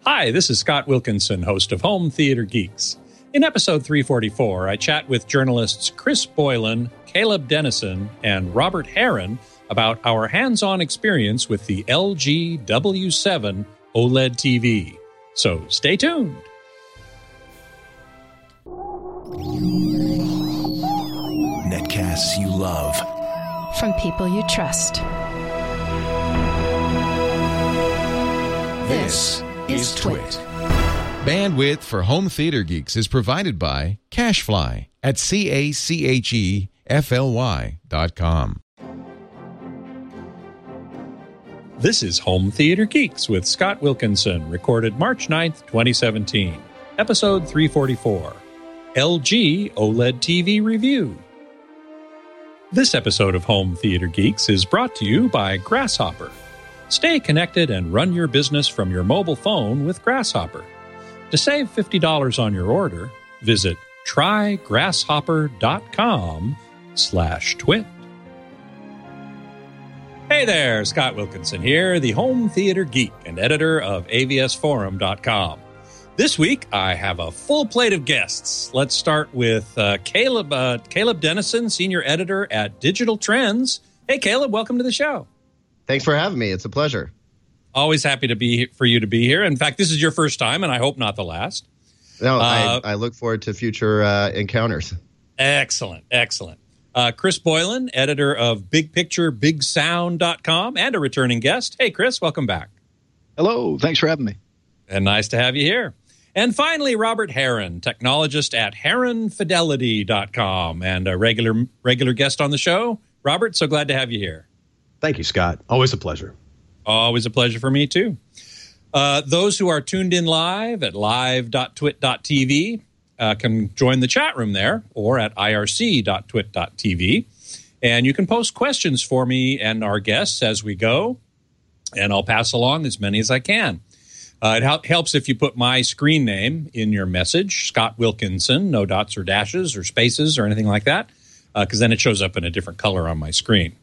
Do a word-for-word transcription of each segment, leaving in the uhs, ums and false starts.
Hi, this is Scott Wilkinson, host of Home Theater Geeks. In episode three forty-four, I chat with journalists Chris Boylan, Caleb Dennison, and Robert Heron about our hands-on experience with the L G W seven OLED T V. So stay tuned. Netcasts you love. From people you trust. This is Twit. Bandwidth for Home Theater Geeks is provided by CacheFly at C A C H E F L Y dot com. This is Home Theater Geeks with Scott Wilkinson, recorded March ninth, twenty seventeen. Episode three forty-four, L G OLED T V Review. This episode of Home Theater Geeks is brought to you by Grasshopper. Stay connected and run your business from your mobile phone with Grasshopper. To save fifty dollars on your order, visit trygrasshopper.com slash twit. Hey there, Scott Wilkinson here, the Home Theater Geek and editor of A V S forum dot com. This week, I have a full plate of guests. Let's start with uh, Caleb uh, Caleb Dennison, senior editor at Digital Trends. Hey, Caleb, welcome to the show. Thanks for having me. It's a pleasure. Always happy to be for you to be here. In fact, this is your first time, and I hope not the last. No, uh, I, I look forward to future uh, encounters. Excellent, excellent. Uh, Chris Boylan, editor of big picture big sound dot com, and a returning guest. Hey, Chris, welcome back. Hello, thanks for having me. And nice to have you here. And finally, Robert Heron, technologist at heron fidelity dot com, and a regular regular guest on the show. Robert, so glad to have you here. Thank you, Scott. Always a pleasure. Always a pleasure for me, too. Uh, those who are tuned in live at live dot twit dot t v uh, can join the chat room there, or at I R C dot twit dot t v. And you can post questions for me and our guests as we go, and I'll pass along as many as I can. Uh, it help, helps if you put my screen name in your message, Scott Wilkinson, no dots or dashes or spaces or anything like that, because uh, then it shows up in a different color on my screen.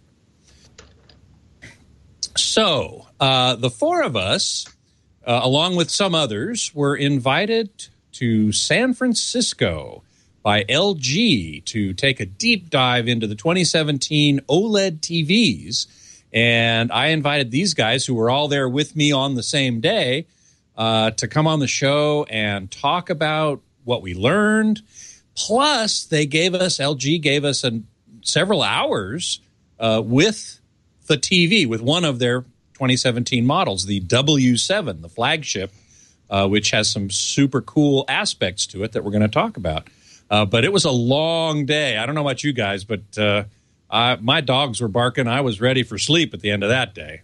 So, uh, the four of us, uh, along with some others, were invited to San Francisco by L G to take a deep dive into the twenty seventeen OLED T Vs. And I invited these guys, who were all there with me on the same day, uh, to come on the show and talk about what we learned. Plus, they gave us, L G gave us a, several hours uh, with the T V, with one of their twenty seventeen models, the W seven, the flagship, uh, which has some super cool aspects to it that we're going to talk about. Uh, but it was a long day. I don't know about you guys, but uh, I, my dogs were barking. I was ready for sleep at the end of that day.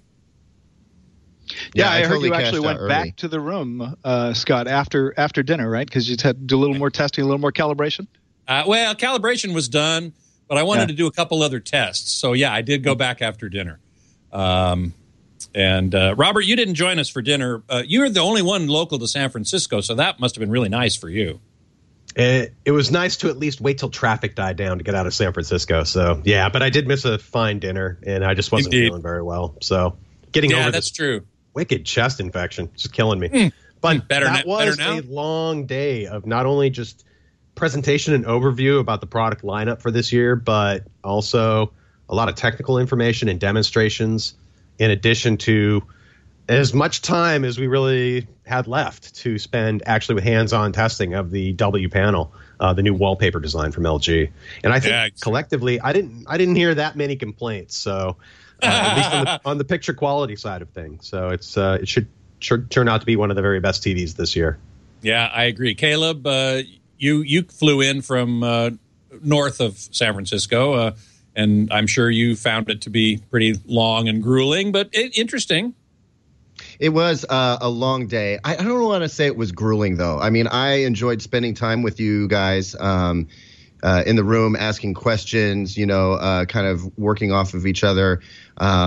Yeah, Yeah, I I, heard totally you actually cashed out went early. back to the room, uh, Scott, after after dinner, right? Because you had to do a little more testing, a little more calibration. Uh, well, calibration was done, but I wanted Yeah. to do a couple other tests. So, yeah, I did go back after dinner. Um, and, uh, Robert, you didn't join us for dinner. Uh, you were the only one local to San Francisco, so that must have been really nice for you. It, it was nice to at least wait till traffic died down to get out of San Francisco. So, yeah, but I did miss a fine dinner, and I just wasn't Indeed. feeling very well. So, getting Yeah, over that's this true. wicked chest infection just killing me. Mm. But Better that na- better was now? a long day of not only just presentation and overview about the product lineup for this year, but also a lot of technical information and demonstrations, in addition to as much time as we really had left to spend actually with hands-on testing of the W panel, uh, the new wallpaper design from L G. And I think Yeah, collectively, I didn't I didn't hear that many complaints. So uh, at least on the, on the picture quality side of things. So it's uh, it should, should turn out to be one of the very best T Vs this year. Yeah, I agree. Caleb, uh, you you flew in from uh, north of San Francisco, uh, and I'm sure you found it to be pretty long and grueling, but it, interesting. It was uh, a long day. I, I don't want to say it was grueling, though. I mean, I enjoyed spending time with you guys um, uh, in the room, asking questions, you know, uh, kind of working off of each other. Um,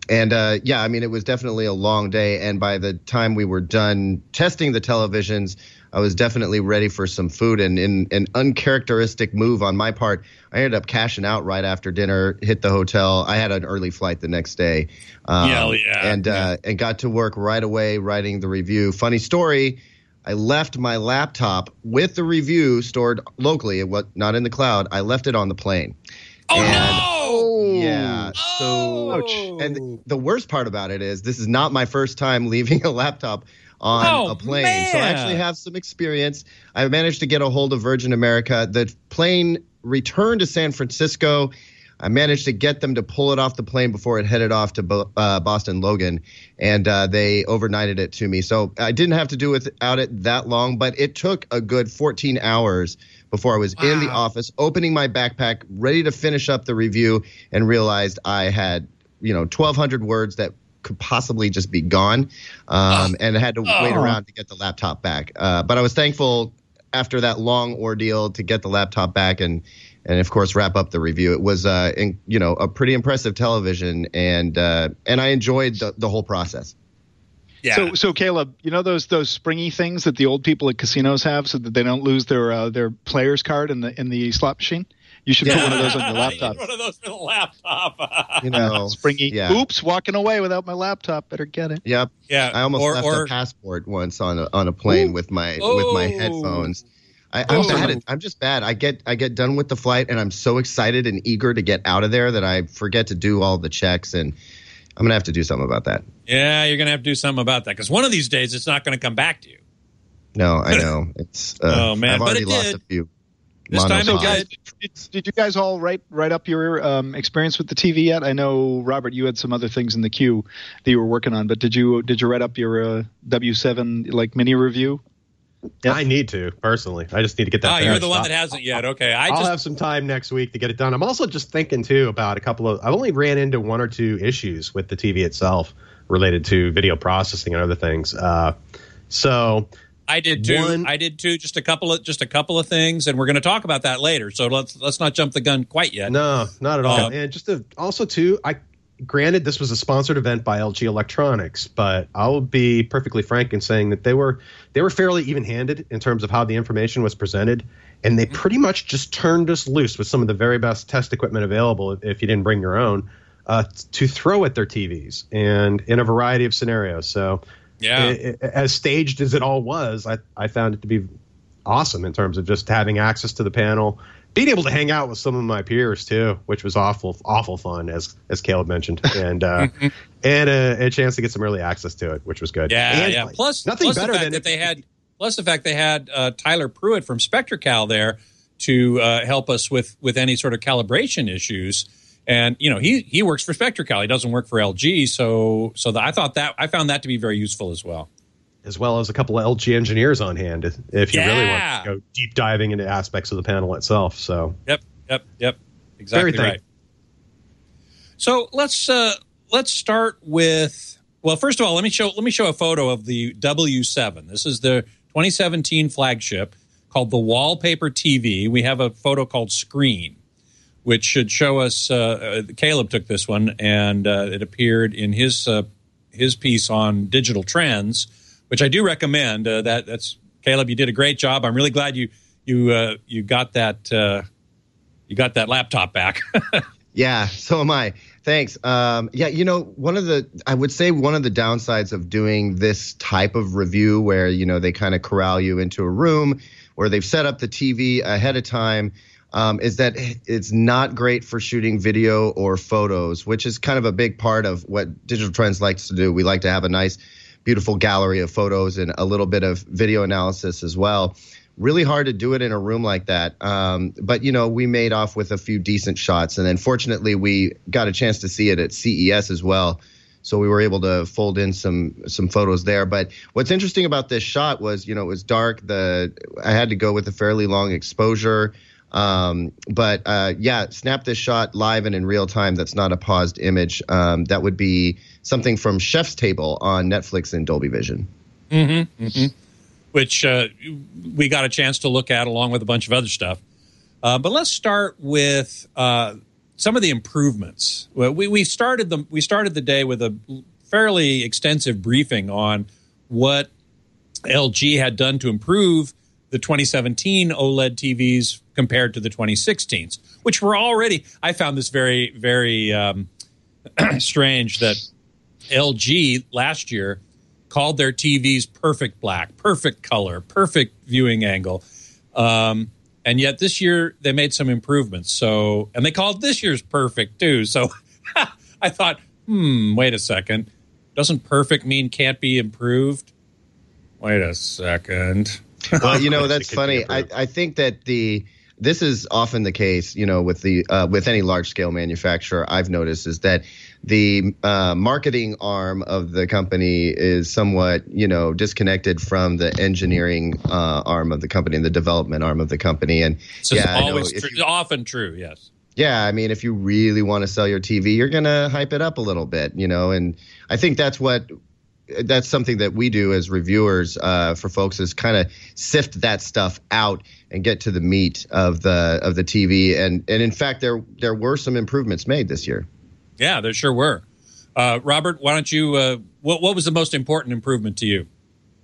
and uh, yeah, I mean, it was definitely a long day. And by the time we were done testing the televisions, I was definitely ready for some food. And in an uncharacteristic move on my part, I ended up cashing out right after dinner, hit the hotel. I had an early flight the next day. Um, yeah, yeah. And, yeah. Uh, and got to work right away writing the review. Funny story, I left my laptop with the review stored locally, it was not in the cloud. I left it on the plane. Oh, and, no! Yeah. So, Ouch. and the worst part about it is this is not my first time leaving a laptop on Oh, a plane. man. So I actually have some experience. I managed to get a hold of Virgin America. The plane returned to San Francisco. I managed to get them to pull it off the plane before it headed off to Bo- uh, Boston Logan, and uh, they overnighted it to me. So I didn't have to do without it that long, but it took a good fourteen hours before I was wow. in the office, opening my backpack, ready to finish up the review, and realized I had, you know, twelve hundred words that could possibly just be gone, um, and I had to oh. wait around to get the laptop back. Uh, but I was thankful after that long ordeal to get the laptop back and, and of course, wrap up the review. It was, uh, in, you know, a pretty impressive television, and uh, and I enjoyed the, the whole process. Yeah. So, so Caleb, you know those those springy things that the old people at casinos have, so that they don't lose their uh, their player's card in the in the slot machine. You should yeah. put one of those on your laptop. One of those for the laptop. You know, springy. Yeah. Oops, walking away without my laptop. Better get it. Yep. Yeah. I almost or, left or, a passport once on a, on a plane Ooh. with my oh. with my headphones. I, I'm oh. bad. At, I'm just bad. I get I get done with the flight, and I'm so excited and eager to get out of there that I forget to do all the checks, and I'm gonna have to do something about that. Yeah, you're gonna have to do something about that, because one of these days it's not going to come back to you. No, I know. It's uh, oh man, I've already but it lost did. a few. This time it guys, did, did you guys all write write up your um, experience with the T V yet? I know, Robert, you had some other things in the queue that you were working on, but did you did you write up your uh, W seven like mini review? Yeah, I need to personally. I just need to get that. Ah, finished. you're the one that hasn't yet. Okay, I I'll just have some time next week to get it done. I'm also just thinking too about a couple of. I've only ran into one or two issues with the T V itself related to video processing and other things. Uh, so. I did too. One, I did too. Just a couple of just a couple of things, and we're going to talk about that later. So let's let's not jump the gun quite yet. No, not at all. Um, and just to, also too, I granted this was a sponsored event by L G Electronics, but I'll be perfectly frank in saying that they were they were fairly even-handed in terms of how the information was presented, and they pretty much just turned us loose with some of the very best test equipment available if you didn't bring your own uh, to throw at their T Vs and in a variety of scenarios. So. Yeah. It, it, as staged as it all was, I, I found it to be awesome in terms of just having access to the panel, being able to hang out with some of my peers too, which was awful, awful fun, as as Caleb mentioned, and uh, and a, a chance to get some early access to it, which was good. Yeah, and yeah. Plus, nothing plus better the fact than that they had, plus the fact they had uh, Tyler Pruitt from SpectraCal there to uh, help us with with any sort of calibration issues. And you know, he he works for SpectraCal. He doesn't work for L G. So so the, I thought that I found that to be very useful as well. As well as a couple of L G engineers on hand, if, if you yeah. really want to go deep diving into aspects of the panel itself. So yep, yep, yep, exactly very right. So let's uh, let's start with well, first of all, let me show let me show a photo of the W seven. This is the twenty seventeen flagship called the Wallpaper T V. We have a photo called Screen, which should show us. Uh, Caleb took this one, and uh, it appeared in his uh, his piece on digital trends, which I do recommend. Uh, that that's Caleb, you did a great job. I'm really glad you you uh, you got that uh, you got that laptop back. Yeah, so am I. Thanks. Um, yeah, you know, one of the I would say one of the downsides of doing this type of review, where you know they kind of corral you into a room where they've set up the T V ahead of time. Um, is that it's not great for shooting video or photos, which is kind of a big part of what Digital Trends likes to do. We like to have a nice, beautiful gallery of photos and a little bit of video analysis as well. Really hard to do it in a room like that. Um, but, you know, we made off with a few decent shots. And then fortunately, we got a chance to see it at C E S as well. So we were able to fold in some some photos there. But what's interesting about this shot was, you know, it was dark. The I had to go with a fairly long exposure. Um, but, uh, yeah, snap this shot live and in real time. That's not a paused image. Um, that would be something from Chef's Table on Netflix in Dolby Vision. Mm-hmm, mm-hmm. Which, uh, we got a chance to look at along with a bunch of other stuff. Uh, but let's start with, uh, some of the improvements. Well, we we started the we started the day with a fairly extensive briefing on what L G had done to improve the twenty seventeen OLED T Vs compared to the twenty sixteens, which were already. I found this very very um, strange that L G last year called their T Vs perfect black, perfect color, perfect viewing angle. Um, and yet this year they made some improvements. So, and they called this year's perfect too. So I thought, hmm, wait a second. Doesn't perfect mean can't be improved? Wait a second. Well, you know, that's funny. I, I think that the this is often the case, you know, with the uh, with any large scale manufacturer. I've noticed is that the uh, marketing arm of the company is somewhat, you know, disconnected from the engineering uh, arm of the company and the development arm of the company. And so yeah, always I know, true, you, often true. Yes. Yeah, I mean, if you really want to sell your T V, you're going to hype it up a little bit, you know, and I think that's what. That's something that we do as reviewers uh, for folks is kind of sift that stuff out and get to the meat of the of the T V. And and in fact, there there were some improvements made this year. Yeah, there sure were. Uh, Robert, why don't you? Uh, what what was the most important improvement to you?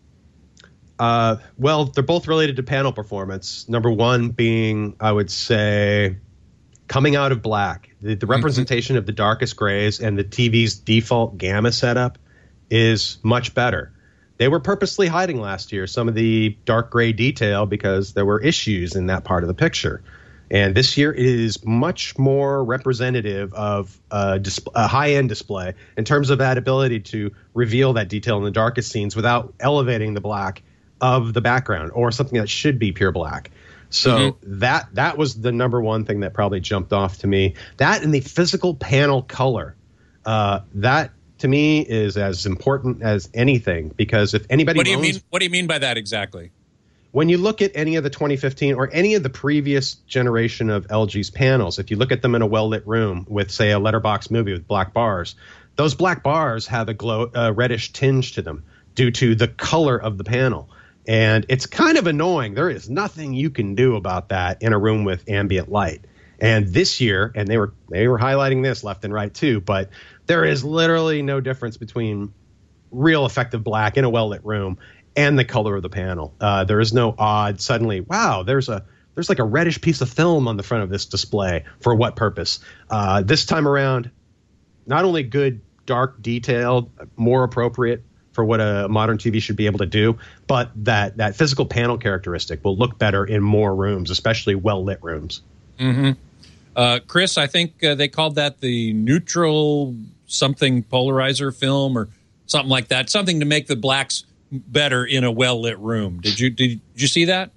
Uh, well, they're both related to panel performance. Number one being, I would say, coming out of black. The, the representation mm-hmm. of the darkest grays and the T V's default gamma setup is much better. They were purposely hiding last year some of the dark gray detail because there were issues in that part of the picture. And this year is much more representative of a, disp- a high-end display in terms of that ability to reveal that detail in the darkest scenes without elevating the black of the background or something that should be pure black. So mm-hmm. that that was the number one thing that probably jumped off to me. That and the physical panel color. Uh, that to me is as important as anything, because if anybody what do you owns, mean what do you mean by that exactly? When you look at any of the twenty fifteen or any of the previous generation of L G's panels, if you look at them in a well-lit room with, say, a letterbox movie with black bars, those black bars have a glow, uh, reddish tinge to them due to the color of the panel. And it's kind of annoying. There is nothing you can do about that in a room with ambient light. And this year, and they were they were highlighting this left and right too, but there is literally no difference between real effective black in a well-lit room and the color of the panel. Uh, there is no odd suddenly, wow, there's a there's like a reddish piece of film on the front of this display. For what purpose? Uh, this time around, not only good, dark, detailed, more appropriate for what a modern T V should be able to do, but that that physical panel characteristic will look better in more rooms, especially well-lit rooms. Mm-hmm. Uh, Chris, I think uh, they called that the neutral something polarizer film or something like that, something to make the blacks better in a well-lit room. Did you did, did you see that?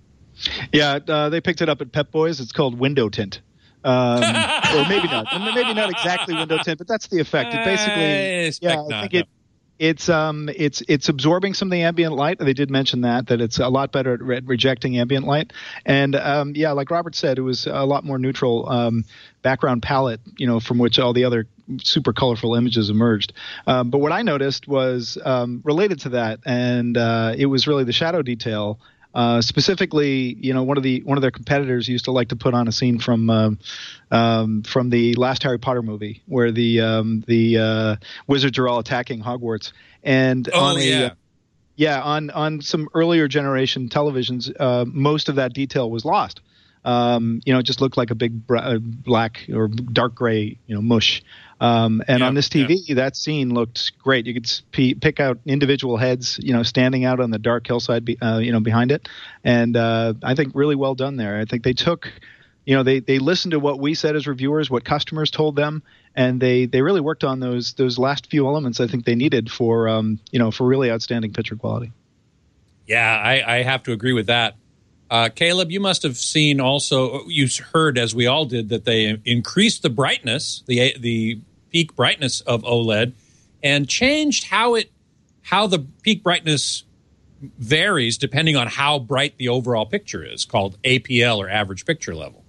Yeah, uh, they picked it up at Pep Boys. It's called window tint. Um, or maybe not. Maybe not exactly window tint, but that's the effect. It basically, uh, yeah, I think it, it's um, it's it's absorbing some of the ambient light. They did mention that that it's a lot better at re- rejecting ambient light. And um, yeah, like Robert said, it was a lot more neutral um, background palette, you know, from which all the other super colorful images emerged. Um, but what I noticed was um, related to that, and uh, it was really the shadow detail. Uh, specifically, you know, one of the one of their competitors used to like to put on a scene from um, um, from the last Harry Potter movie, where the um, the uh, wizards are all attacking Hogwarts, and oh on a, yeah, uh, yeah, on on some earlier generation televisions, uh, most of that detail was lost. Um, you know, it just looked like a big bra- black or dark gray, you know, mush. Um, and yeah, on this T V, yeah. that scene looked great. You could sp- pick out individual heads, you know, standing out on the dark hillside, be, uh, you know, behind it. And uh, I think really well done there. I think they took, you know, they they listened to what we said as reviewers, what customers told them, and they they really worked on those those last few elements I think they needed for, um, you know, for really outstanding picture quality. Yeah, I, I have to agree with that. Uh, Caleb, you must have seen also, you heard as we all did, that they increased the brightness, the the peak brightness of OLED, and changed how it how the peak brightness varies depending on how bright the overall picture is, called A P L or average picture level.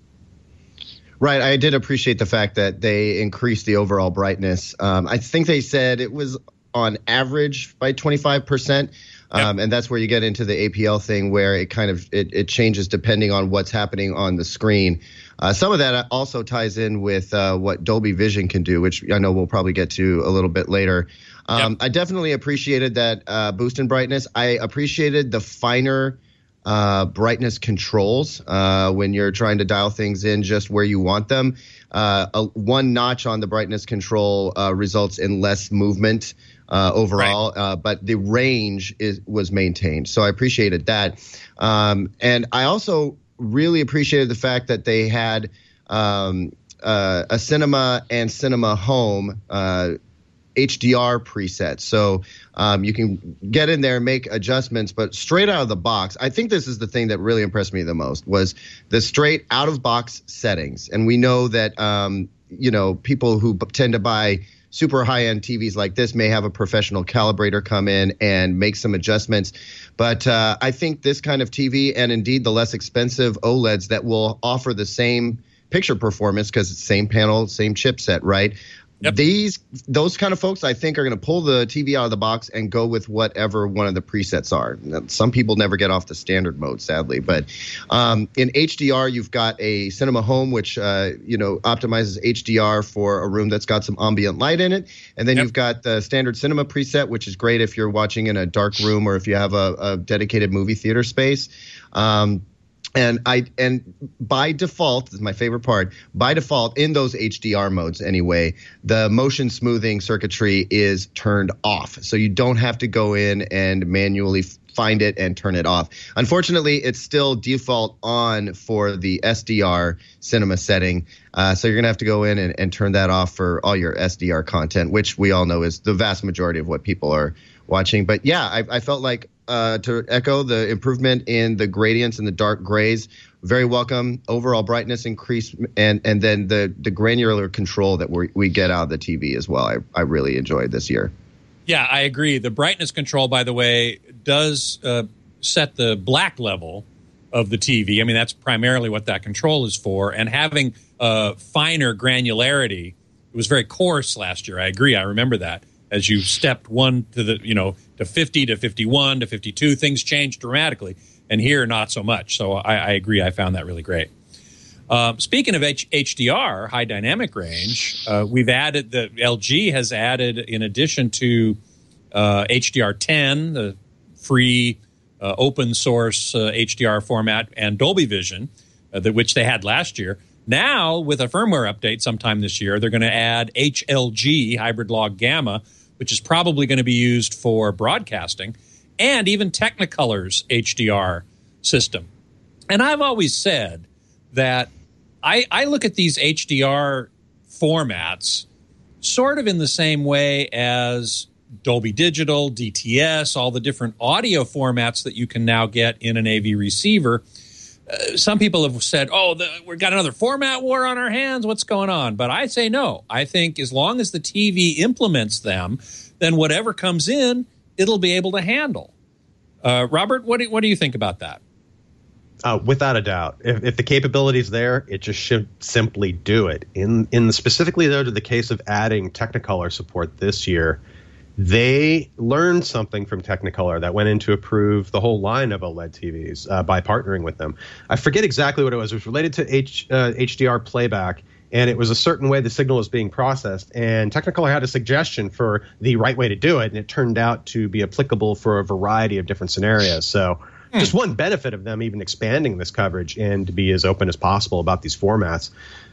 Right. I did appreciate the fact that they increased the overall brightness. Um, I think they said it was on average by twenty-five percent. Um, Yep. And that's where you get into the A P L thing, where it kind of it, it changes depending on what's happening on the screen. Uh, some of that also ties in with uh, what Dolby Vision can do, which I know we'll probably get to a little bit later. Um, Yep. I definitely appreciated that uh, boost in brightness. I appreciated the finer uh, brightness controls uh, when you're trying to dial things in just where you want them. Uh, a, one notch on the brightness control uh, results in less movement uh, overall, right. uh, but the range is was maintained. So I appreciated that. Um, and I also really appreciated the fact that they had um, uh, a Cinema and Cinema Home uh, H D R preset. So um, you can get in there and make adjustments, but straight out of the box, I think this is the thing that really impressed me the most, was the straight out of box settings. And we know that, um, you know, people who b- tend to buy super high-end T Vs like this may have a professional calibrator come in and make some adjustments. But uh, I think this kind of T V, and indeed the less expensive OLEDs that will offer the same picture performance, because it's same panel, same chipset, right? Yep. These those kind of folks, I think, are going to pull the T V out of the box and go with whatever one of the presets are. Some people never get off the standard mode, sadly. But um, in H D R, you've got a Cinema Home, which uh, you know optimizes H D R for a room that's got some ambient light in it. And then yep. you've got the standard cinema preset, which is great if you're watching in a dark room or if you have a, a dedicated movie theater space. Um, And I and by default, this is my favorite part, by default in those H D R modes anyway, the motion smoothing circuitry is turned off. So you don't have to go in and manually find it and turn it off. Unfortunately, it's still default on for the S D R cinema setting. Uh, so you're going to have to go in and, and turn that off for all your S D R content, which we all know is the vast majority of what people are watching. But yeah, I, I felt like Uh, to echo the improvement in the gradients and the dark grays, very welcome. Overall brightness increase, and and then the the granular control that we we get out of the T V as well. I, I really enjoyed this year. Yeah, I agree. The brightness control, by the way, does uh, set the black level of the T V. I mean, that's primarily what that control is for. And having uh, finer granularity, it was very coarse last year. I agree. I remember that. As you stepped one to the, you know, to fifty, to fifty-one, to fifty-two, things changed dramatically. And here, not so much. So I, I agree. I found that really great. Um, speaking of H- HDR, high dynamic range, uh, we've added, the L G has added, in addition to uh, H D R ten, the free uh, open source uh, H D R format, and Dolby Vision, uh, the, which they had last year. Now, with a firmware update sometime this year, they're going to add H L G, Hybrid Log Gamma, which is probably going to be used for broadcasting, and even Technicolor's H D R system. And I've always said that I, I look at these H D R formats sort of in the same way as Dolby Digital, D T S, all the different audio formats that you can now get in an A V receiver. Uh, some people have said, oh, the, we've got another format war on our hands. What's going on? But I say no. I think as long as the T V implements them, then whatever comes in, it'll be able to handle. Uh, Robert, what do, what do you think about that? Uh, without a doubt. If, if the capability is there, it just should simply do it. In, in the, specifically, though, to the case of adding Technicolor support this year, they learned something from Technicolor that went in to approve the whole line of OLED T Vs uh, by partnering with them. I forget exactly what it was. It was related to H, uh, H D R playback, and it was a certain way the signal was being processed. And Technicolor had a suggestion for the right way to do it, and it turned out to be applicable for a variety of different scenarios. So hmm. just one benefit of them even expanding this coverage and to be as open as possible about these formats.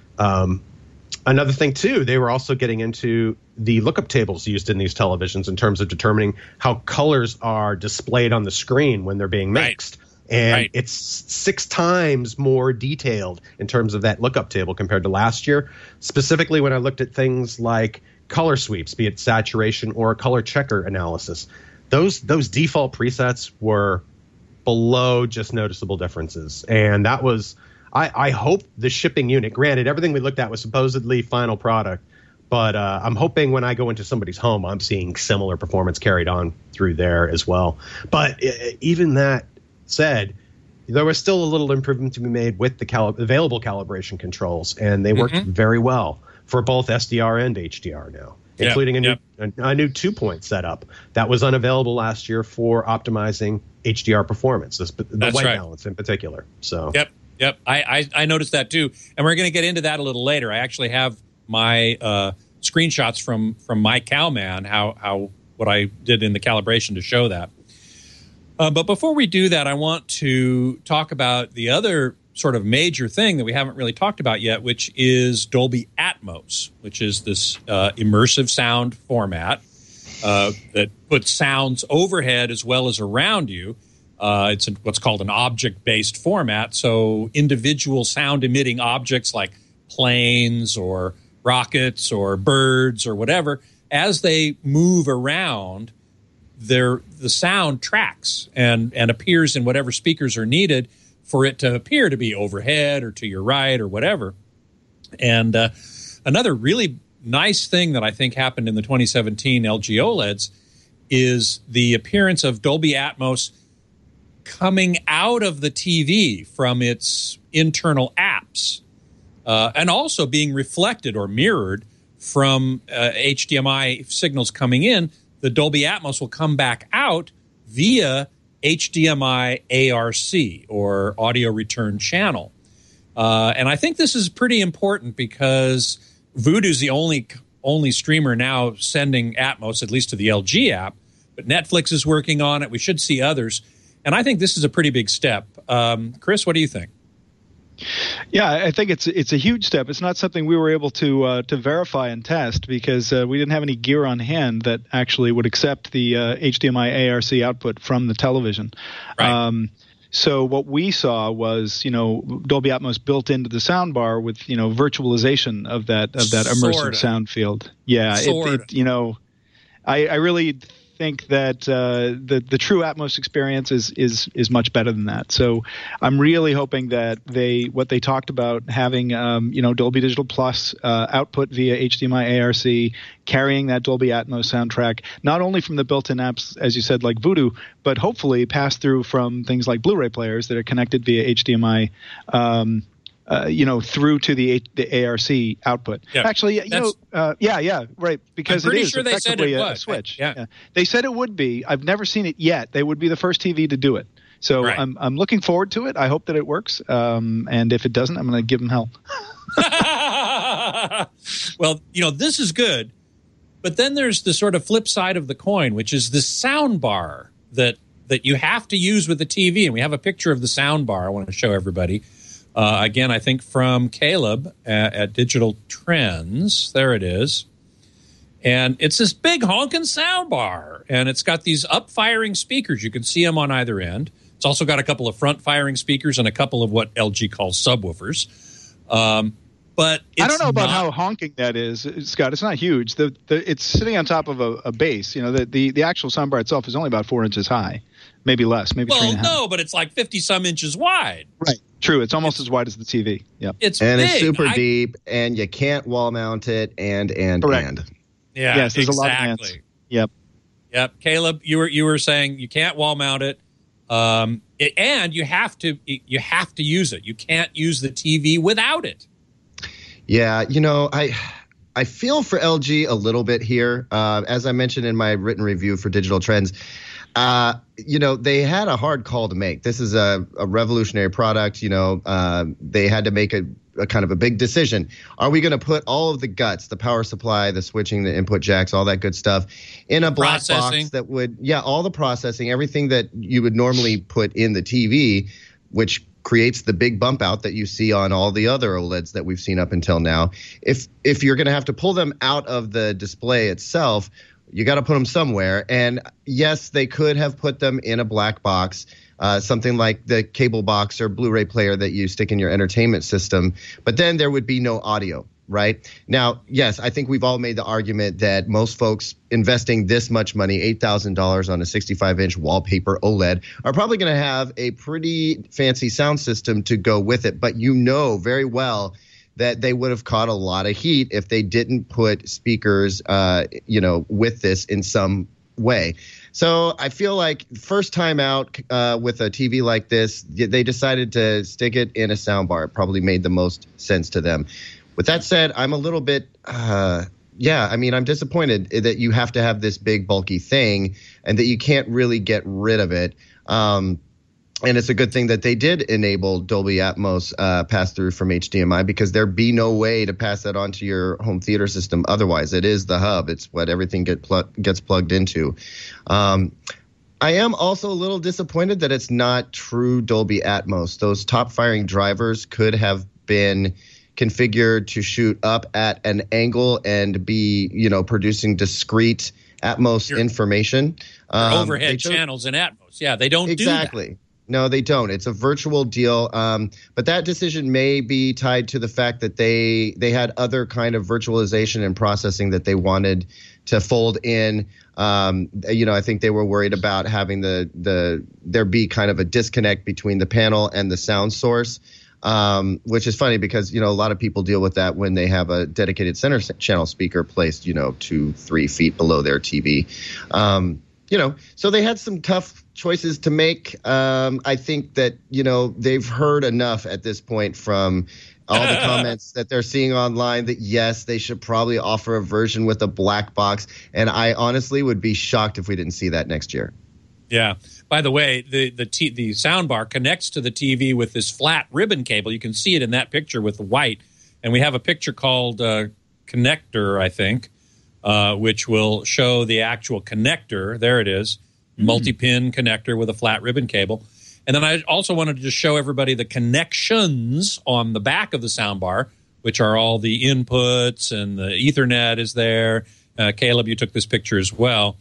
Um, Another thing, too, they were also getting into the lookup tables used in these televisions in terms of determining how colors are displayed on the screen when they're being mixed. Right. And right. it's six times more detailed in terms of that lookup table compared to last year. Specifically, when I looked at things like color sweeps, be it saturation or color checker analysis, those those default presets were below just noticeable differences. And that was... I, I hope the shipping unit, granted, everything we looked at was supposedly final product, but uh, I'm hoping when I go into somebody's home, I'm seeing similar performance carried on through there as well. But uh, even that said, there was still a little improvement to be made with the cal- available calibration controls, and they worked mm-hmm. very well for both S D R and H D R now, Yep, including a new yep. a, a new two-point setup that was unavailable last year for optimizing H D R performance, this, the That's white right. balance in particular. So Yep, yep. I, I, I noticed that too, and we're going to get into that a little later. I actually have my uh, screenshots from from my Cowman, how how what I did in the calibration to show that. Uh, but before we do that, I want to talk about the other sort of major thing that we haven't really talked about yet, which is Dolby Atmos, which is this uh, immersive sound format uh, that puts sounds overhead as well as around you. Uh, it's a, what's called an object-based format, so individual sound-emitting objects like planes or rockets or birds or whatever, as they move around, their the sound tracks and, and appears in whatever speakers are needed for it to appear to be overhead or to your right or whatever. And uh, another really nice thing that I think happened in the twenty seventeen L G OLEDs is the appearance of Dolby Atmos coming out of the T V from its internal apps uh, and also being reflected or mirrored from uh, H D M I signals coming in. The Dolby Atmos will come back out via H D M I A R C, or audio return channel. Uh, and I think this is pretty important because Vudu's the only only streamer now sending Atmos, at least to the L G app, but Netflix is working on it. We should see others. And I think this is a pretty big step. Um, Chris, what do you think? Yeah, I think it's it's a huge step. It's not something we were able to uh, to verify and test because uh, we didn't have any gear on hand that actually would accept the uh, H D M I A R C output from the television. Right. Um, so what we saw was, you know, Dolby Atmos built into the soundbar with, you know, virtualization of that of that immersive Sorta. sound field. Yeah, it, it, you know, I, I really think that uh, the the true Atmos experience is is is much better than that. So I'm really hoping that they what they talked about having um, you know Dolby Digital Plus uh, output via H D M I A R C, carrying that Dolby Atmos soundtrack not only from the built-in apps as you said like Vudu, but hopefully pass through from things like Blu-ray players that are connected via H D M I. Um, Uh, you know, through to the the A R C output. Yeah, Actually, you know, uh, yeah, yeah, right. Because I'm pretty it is sure they said effectively it a, was. a switch. Yeah. yeah, they said it would be. I've never seen it yet. They would be the first T V to do it. So Right. I'm I'm looking forward to it. I hope that it works. Um, and if it doesn't, I'm going to give them hell. Well, you know, this is good, but then there's the sort of flip side of the coin, which is the sound bar that that you have to use with the T V. And we have a picture of the sound bar I want to show everybody. Uh, again, I think from Caleb at, at Digital Trends. There it is. And it's this big honking sound bar. And it's got these up-firing speakers. You can see them on either end. It's also got a couple of front-firing speakers and a couple of what L G calls subwoofers. Um, but it's I don't know about not, how honking that is, Scott. It's not huge. The, the it's sitting on top of a, a base. You know, the, the the actual soundbar itself is only about four inches high, maybe less, maybe three Well, and a half. no, but it's like fifty-some inches wide. Right. True. It's almost as wide as the T V. Yep. It's And big. it's super I- deep, and you can't wall mount it, and and Correct. and. Yeah, Yes, there's exactly. a lot of hands. Yep. Yep, Caleb, you were you were saying you can't wall mount it, um, it, and you have to you have to use it. You can't use the T V without it. Yeah, you know, I I feel for L G a little bit here. Uh, as I mentioned in my written review for Digital Trends, uh, you know, they had a hard call to make. This is a, a revolutionary product. You know, uh, they had to make a, a kind of a big decision. Are we going to put all of the guts, the power supply, the switching, the input jacks, all that good stuff in a black Processing. box that would, yeah, all the processing, everything that you would normally put in the T V, which creates the big bump out that you see on all the other OLEDs that we've seen up until now. If if you're going to have to pull them out of the display itself, you got to put them somewhere. And yes, they could have put them in a black box, uh, something like the cable box or Blu-ray player that you stick in your entertainment system. But then there would be no audio. Right now, yes, I think we've all made the argument that most folks investing this much money, eight thousand dollars on a sixty-five inch wallpaper OLED, are probably going to have a pretty fancy sound system to go with it. But you know very well that they would have caught a lot of heat if they didn't put speakers, uh, you know, with this in some way. So I feel like first time out uh, with a T V like this, they decided to stick it in a soundbar. It probably made the most sense to them. With that said, I'm a little bit, uh, yeah, I mean, I'm disappointed that you have to have this big, bulky thing and that you can't really get rid of it. Um, and it's a good thing that they did enable Dolby Atmos uh, pass through from H D M I, because there'd be no way to pass that onto your home theater system otherwise. It is the hub. It's what everything get pl- gets plugged into. Um, I am also a little disappointed that it's not true Dolby Atmos. Those top firing drivers could have been configured to shoot up at an angle and be, you know, producing discrete Atmos Your, information. Um, overhead channels in Atmos. Yeah, they don't exactly. do that. No, they don't. It's a virtual deal. Um, but that decision may be tied to the fact that they they had other kind of virtualization and processing that they wanted to fold in. Um, you know, I think they were worried about having the the there be kind of a disconnect between the panel and the sound source, um, which is funny because, you know, a lot of people deal with that when they have a dedicated center channel speaker placed, you know, two, three feet below their T V. Um, you know, so they had some tough choices to make. Um, I think that, you know, they've heard enough at this point from all the comments that they're seeing online that, yes, they should probably offer a version with a black box. And I honestly would be shocked if we didn't see that next year. Yeah. By the way, the the, t- the soundbar connects to the T V with this flat ribbon cable. You can see it in that picture with the white. And we have a picture called uh, Connector, I think, uh, which will show the actual connector. There it is. Mm. Multi-pin connector with a flat ribbon cable. And then I also wanted to just show everybody the connections on the back of the soundbar, which are all the inputs, and the Ethernet is there. Uh, Caleb, you took this picture as well,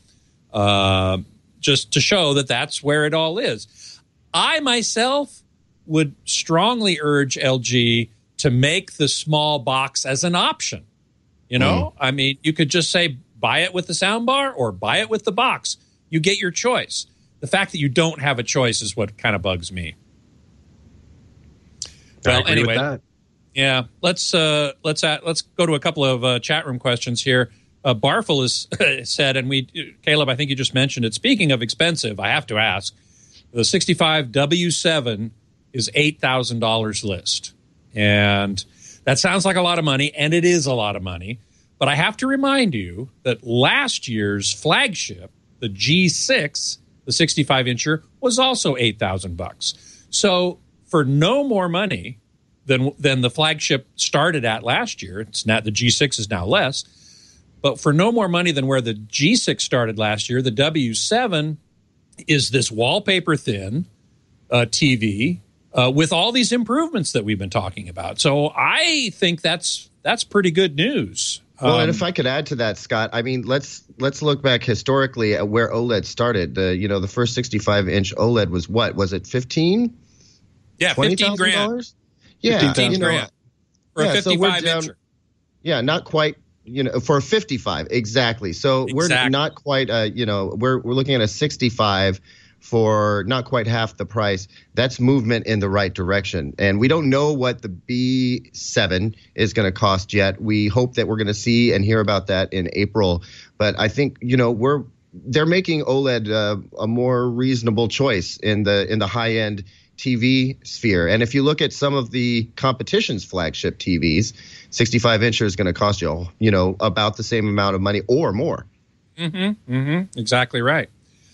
uh, just to show that that's where it all is. I myself would strongly urge L G to make the small box as an option. You know, mm. I mean, you could just say buy it with the soundbar or buy it with the box. You get your choice. The fact that you don't have a choice is what kind of bugs me. Well, anyway, yeah, let's uh, let's uh, let's go to a couple of uh, chat room questions here. Uh, Barfel has said, and we, Caleb, I think you just mentioned it. Speaking of expensive, I have to ask: the sixty-five W seven is eight thousand dollars list, and that sounds like a lot of money, and it is a lot of money. But I have to remind you that last year's flagship, the G six, the sixty-five incher, was also eight thousand bucks. So for no more money than than the flagship started at last year, it's not, the G six is now less, but for no more money than where the G six started last year, the W seven is this wallpaper thin uh, T V uh, with all these improvements that we've been talking about. So I think that's that's pretty good news. Well, um, and if I could add to that, Scott, I mean, let's let's look back historically at where OLED started. The you know the first sixty-five inch OLED was what? Was it fifteen? Yeah, fifteen grand. Yeah, fifteen you know, grand for yeah, a fifty-five so down, incher. Yeah, not quite. You know, for a fifty-five, exactly. So exactly. we're not quite. Uh, you know, we're we're looking at a sixty-five for not quite half the price. That's movement in the right direction. And we don't know what the B seven is going to cost yet. We hope that we're going to see and hear about that in April. But I think, you know, we're they're making OLED uh, a more reasonable choice in the in the high end T V sphere. And if you look at some of the competition's flagship T Vs, sixty-five incher is going to cost you, you know, about the same amount of money or more. Mm-hmm. Mm-hmm. Exactly right.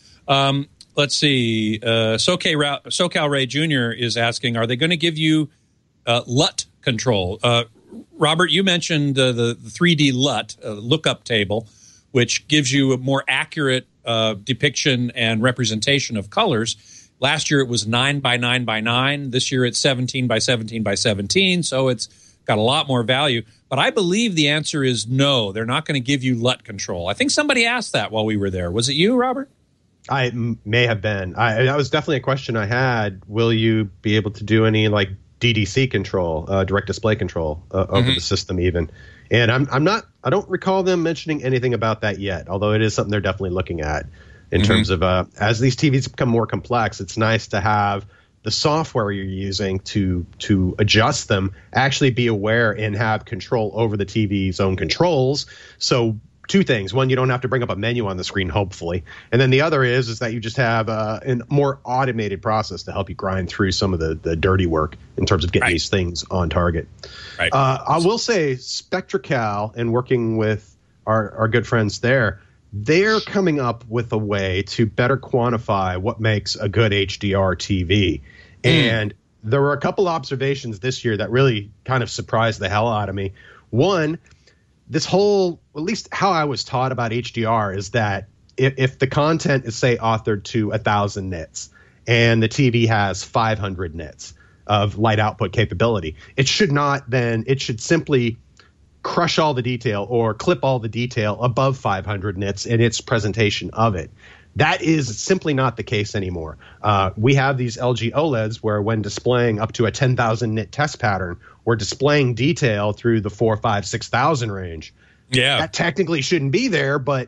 Um, Let's see. Uh, SoCal, SoCal Ray Junior is asking, are they going to give you uh, L U T control? Uh, Robert, you mentioned uh, the, the three D L U T, uh, lookup table, which gives you a more accurate uh, depiction and representation of colors. Last year it was nine by nine by nine. This year it's seventeen by seventeen by seventeen, so it's got a lot more value. But I believe the answer is no. They're not going to give you L U T control. I think somebody asked that while we were there. Was it you, Robert? I m- may have been. I, that was definitely a question I had. Will you be able to do any like D D C control, uh, direct display control uh, over mm-hmm. the system even? And I'm I'm not. I don't recall them mentioning anything about that yet. Although it is something they're definitely looking at in mm-hmm. terms of uh, as these T Vs become more complex. It's nice to have the software you're using to to adjust them actually be aware and have control over the T V's own controls. So two things. One, you don't have to bring up a menu on the screen, hopefully. And then the other is is that you just have uh, a more automated process to help you grind through some of the, the dirty work in terms of getting right. these things on target. Right. Uh, I will say SpectraCal and working with our, our good friends there, they're coming up with a way to better quantify what makes a good H D R T V. Mm. And there were a couple observations this year that really kind of surprised the hell out of me. One, this whole, at least how I was taught about H D R is that if, if the content is, say, authored to one thousand nits and the T V has five hundred nits of light output capability, it should not then, it should simply crush all the detail or clip all the detail above five hundred nits in its presentation of it. That is simply not the case anymore. Uh, we have these L G OLEDs where when displaying up to a ten thousand nit test pattern, we're displaying detail through the four, five, six thousand range. Yeah. That technically shouldn't be there, but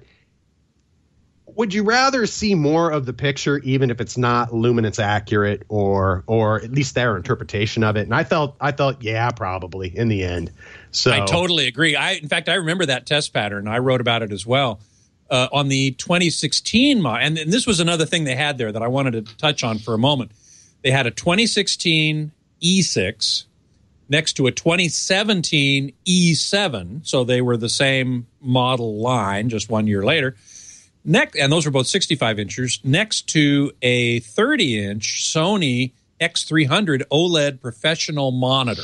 would you rather see more of the picture, even if it's not luminance accurate, or or at least their interpretation of it? And I felt, I thought, yeah, probably in the end. So I totally agree. I, in fact, I remember that test pattern. I wrote about it as well uh, on the twenty sixteen model. And, and this was another thing they had there that I wanted to touch on for a moment. They had a twenty sixteen E six next to a twenty seventeen E seven, so they were the same model line, just one year later. Next, and those were both sixty-five inchers, next to a thirty inch Sony X three hundred OLED professional monitor.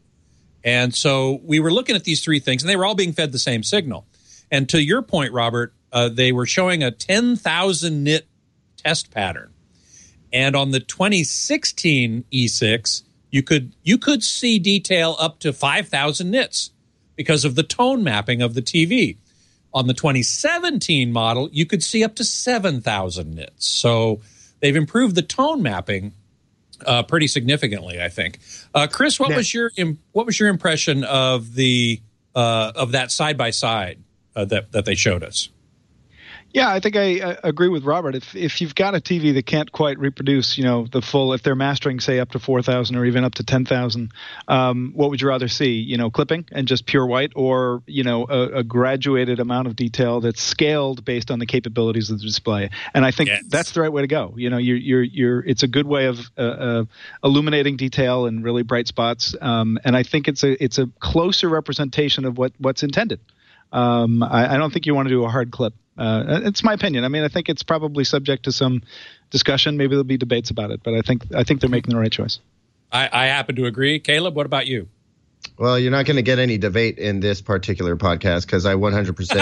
And so we were looking at these three things, and they were all being fed the same signal. And to your point, Robert, uh, they were showing a ten thousand nit test pattern. And on the twenty sixteen E six, you could you could see detail up to five thousand nits because of the tone mapping of the T V. On the twenty seventeen model, you could see up to seven thousand nits. So they've improved the tone mapping uh, pretty significantly, I think. Uh, Chris, what now, was your im- what was your impression of the uh, of that side by side that that they showed us? Yeah, I think I, I agree with Robert. If if you've got a T V that can't quite reproduce, you know, the full, if they're mastering, say, up to four thousand or even up to ten thousand, um, what would you rather see? You know, clipping and just pure white, or, you know, a, a graduated amount of detail that's scaled based on the capabilities of the display? And I think yes. that's the right way to go. You know, you're you're you're. It's a good way of uh, uh, illuminating detail and really bright spots. Um, and I think it's a it's a closer representation of what what's intended. Um, I, I don't think you want to do a hard clip. Uh, it's my opinion. I mean, I think it's probably subject to some discussion. Maybe there'll be debates about it, but I think I think they're making the right choice. I, I happen to agree. Caleb, what about you? Well, you're not going to get any debate in this particular podcast because I one hundred percent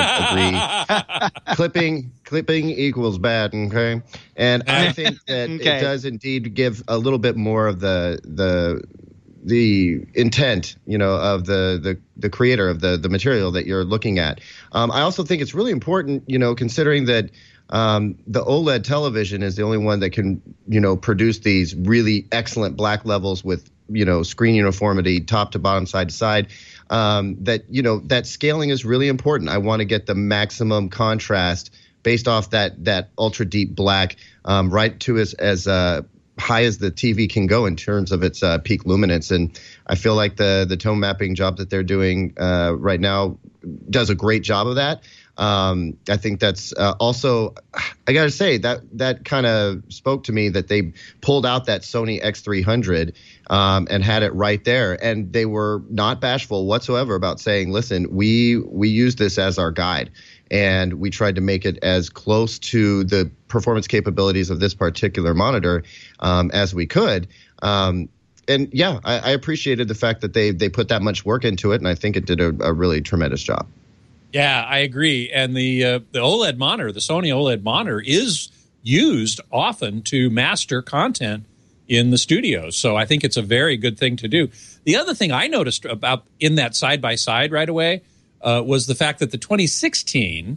agree. clipping clipping equals bad, okay? And I think that okay. it does indeed give a little bit more of the the the intent, you know, of the the, the creator of the, the material that you're looking at. Um, I also think it's really important, you know, considering that um, the OLED television is the only one that can, you know, produce these really excellent black levels with, you know, screen uniformity, top to bottom, side to side. Um, that, you know, that scaling is really important. I want to get the maximum contrast based off that that ultra deep black um, right to as as uh, high as the T V can go in terms of its uh, peak luminance. And I feel like the the tone mapping job that they're doing uh, right now does a great job of that. Um, I think that's uh, also, I got to say, that that kind of spoke to me that they pulled out that Sony X three hundred um, and had it right there. And they were not bashful whatsoever about saying, listen, we we use this as our guide. And we tried to make it as close to the performance capabilities of this particular monitor um, as we could. Um, and yeah, I, I appreciated the fact that they they put that much work into it, and I think it did a, a really tremendous job. Yeah, I agree. And the uh, the OLED monitor, the Sony OLED monitor, is used often to master content in the studios. So I think it's a very good thing to do. The other thing I noticed about in that side by side right away Uh, was the fact that the twenty sixteen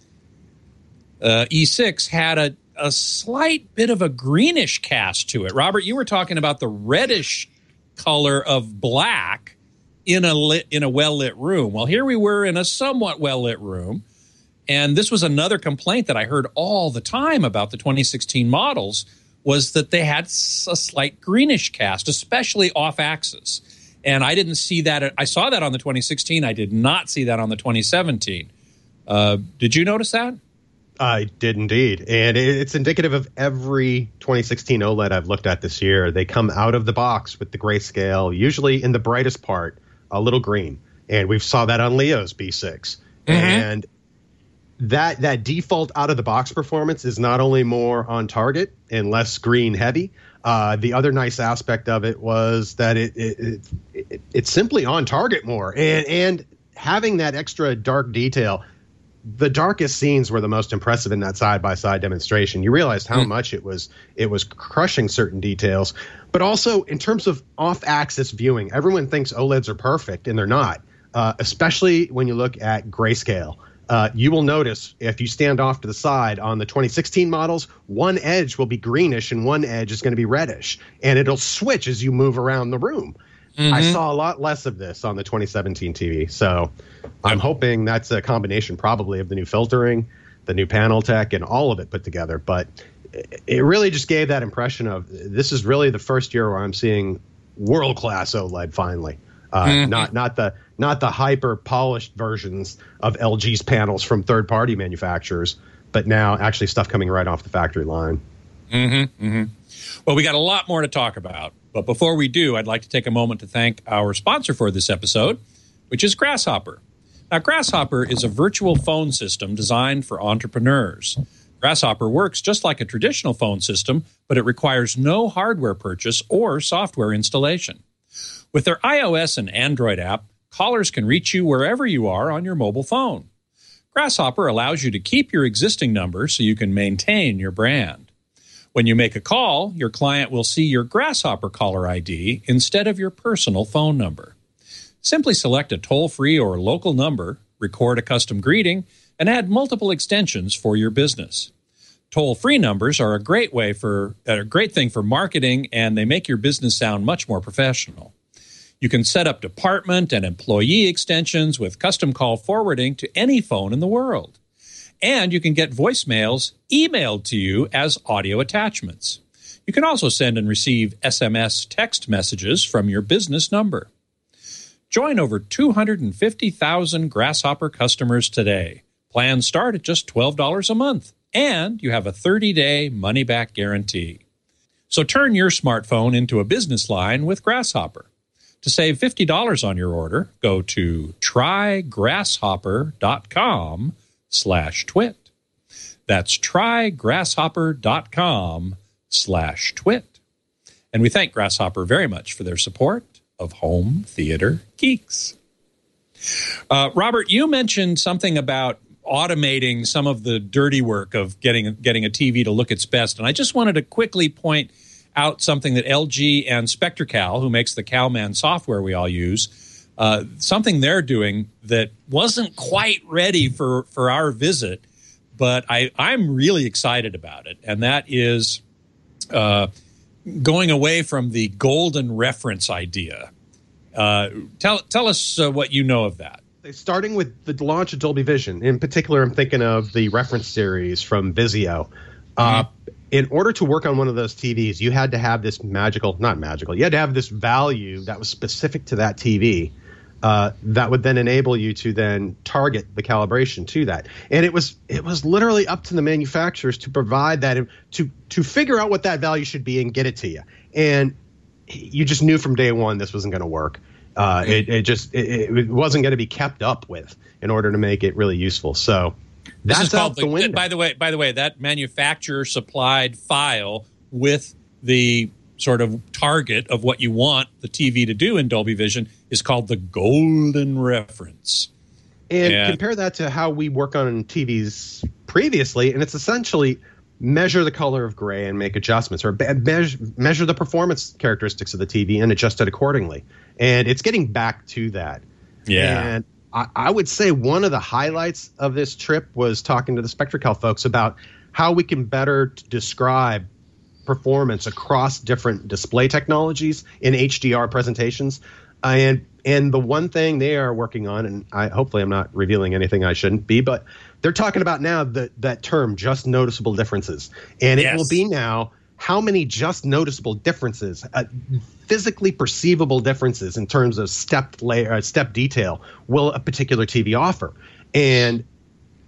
uh, E six had a, a slight bit of a greenish cast to it. Robert, you were talking about the reddish color of black in a lit, in a well-lit room. Well, here we were in a somewhat well-lit room, and this was another complaint that I heard all the time about the twenty sixteen models, was that they had a slight greenish cast, especially off-axis. And I didn't see that. I saw that on the twenty sixteen. I did not see that on the twenty seventeen. Uh, did you notice that? I did indeed. And it's indicative of every twenty sixteen OLED I've looked at this year. They come out of the box with the grayscale, usually in the brightest part, a little green. And we saw that on Leo's B six. Mm-hmm. And that that default out-of-the-box performance is not only more on target and less green heavy. Uh, the other nice aspect of it was that it, it, it, it it's simply on target more. And, and having that extra dark detail, the darkest scenes were the most impressive in that side-by-side demonstration. You realized how mm. much it was it was crushing certain details. But also, in terms of off-axis viewing, everyone thinks OLEDs are perfect, and they're not, uh, especially when you look at grayscale. Uh, you will notice if you stand off to the side on the twenty sixteen models, one edge will be greenish and one edge is going to be reddish, and it'll switch as you move around the room. Mm-hmm. I saw a lot less of this on the twenty seventeen T V, so I'm hoping that's a combination probably of the new filtering, the new panel tech, and all of it put together. But it really just gave that impression of this is really the first year where I'm seeing world-class OLED finally. Uh, mm-hmm. Not not the not the hyper polished versions of L G's panels from third party manufacturers, but now actually stuff coming right off the factory line. Mm-hmm, mm-hmm. Well, we got a lot more to talk about, but before we do, I'd like to take a moment to thank our sponsor for this episode, which is Grasshopper. Now, Grasshopper is a virtual phone system designed for entrepreneurs. Grasshopper works just like a traditional phone system, but it requires no hardware purchase or software installation. With their iOS and Android app, callers can reach you wherever you are on your mobile phone. Grasshopper allows you to keep your existing number so you can maintain your brand. When you make a call, your client will see your Grasshopper caller I D instead of your personal phone number. Simply select a toll-free or local number, record a custom greeting, and add multiple extensions for your business. Toll-free numbers are a great way for a great thing for marketing, and they make your business sound much more professional. You can set up department and employee extensions with custom call forwarding to any phone in the world. And you can get voicemails emailed to you as audio attachments. You can also send and receive S M S text messages from your business number. Join over two hundred fifty thousand Grasshopper customers today. Plans start at just twelve dollars a month, and you have a thirty-day money-back guarantee. So turn your smartphone into a business line with Grasshopper. To save fifty dollars on your order, go to trygrasshopper.com slash twit. That's trygrasshopper.com slash twit. And we thank Grasshopper very much for their support of Home Theater Geeks. Uh, Robert, you mentioned something about automating some of the dirty work of getting getting a T V to look its best. And I just wanted to quickly point out something that L G and SpectraCal, who makes the CalMan software we all use, uh, something they're doing that wasn't quite ready for, for our visit, but I, I'm really excited about it. And that is uh, going away from the golden reference idea. Uh, tell, tell us uh, what you know of that. Starting with the launch of Dolby Vision. In particular, I'm thinking of the reference series from Vizio. Uh, mm-hmm. In order to work on one of those T Vs, you had to have this magical, not magical, you had to have this value that was specific to that T V uh, that would then enable you to then target the calibration to that. And it was it was literally up to the manufacturers to provide that, to to figure out what that value should be and get it to you. And you just knew from day one this wasn't going to work. Uh, it, it just it, it wasn't going to be kept up with in order to make it really useful. So This That's is called out the the, window. by the way, by the way, that manufacturer supplied file with the sort of target of what you want the T V to do in Dolby Vision is called the golden reference. And yeah. compare that to how we work on T Vs previously, and it's essentially measure the color of gray and make adjustments, or measure, measure the performance characteristics of the T V and adjust it accordingly. And it's getting back to that. Yeah. And I, I would say one of the highlights of this trip was talking to the SpectraCal folks about how we can better t- describe performance across different display technologies in H D R presentations. Uh, and and the one thing they are working on, and I hopefully I'm not revealing anything I shouldn't be, but they're talking about now the, that term, just noticeable differences. And Yes. it will be now how many just noticeable differences, uh, physically perceivable differences in terms of step layer, uh, step detail will a particular T V offer. And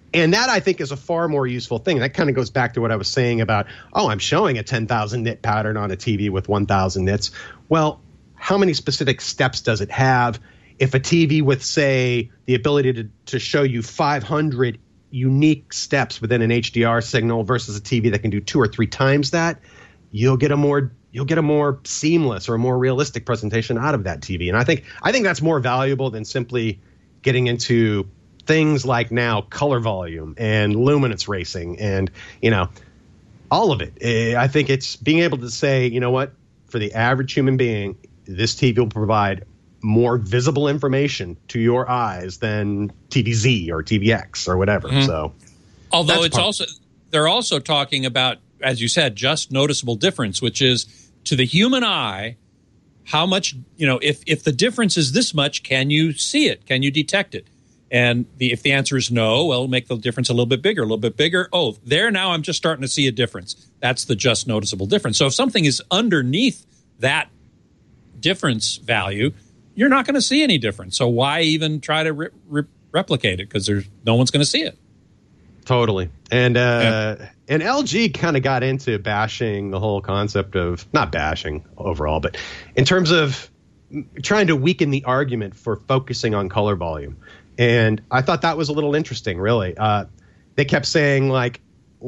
And that, I think, is a far more useful thing. That kind of goes back to what I was saying about, oh, I'm showing a ten thousand nit pattern on a T V with one thousand nits. Well, how many specific steps does it have? If a T V with, say, the ability to, to show you five hundred unique steps within an H D R signal versus a T V that can do two or three times that, you'll get a more you'll get a more seamless or a more realistic presentation out of that T V. And I think I think that's more valuable than simply getting into things like now color volume and luminance racing and, you know, all of it. I think it's being able to say, you know what, for the average human being, this T V will provide more visible information to your eyes than T V Z or T V X or whatever. Mm-hmm. So, although it's also, they're also talking about, as you said, just noticeable difference, which is to the human eye, how much, you know, if, if the difference is this much, can you see it? Can you detect it? And the, if the answer is no, well, make the difference a little bit bigger, a little bit bigger. Oh, there now I'm just starting to see a difference. That's the just noticeable difference. So if something is underneath that difference value, you're not going to see any difference. So why even try to re- re- replicate it? Because there's no one's going to see it. Totally. And uh, yeah. and L G kind of got into bashing the whole concept of, not bashing overall, but in terms of trying to weaken the argument for focusing on color volume. And I thought that was a little interesting, really. Uh, they kept saying, like,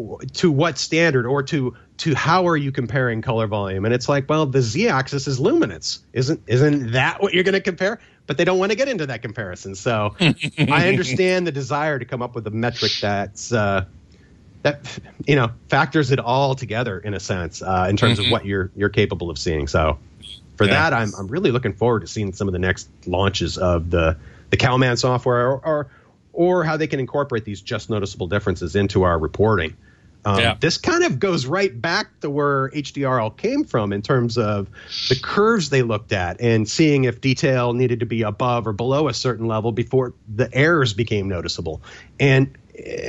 to what standard or to to how are you comparing color volume? And it's like, well, the z-axis is luminance. Isn't isn't that what you're going to compare? But they don't want to get into that comparison. So I understand the desire to come up with a metric that's uh, that you know factors it all together in a sense uh, in terms mm-hmm. of what you're you're capable of seeing. So for yeah. that, I'm I'm really looking forward to seeing some of the next launches of the the Calman software, or, or or how they can incorporate these just noticeable differences into our reporting. Um, yeah. This kind of goes right back to where H D R L came from in terms of the curves they looked at and seeing if detail needed to be above or below a certain level before the errors became noticeable. And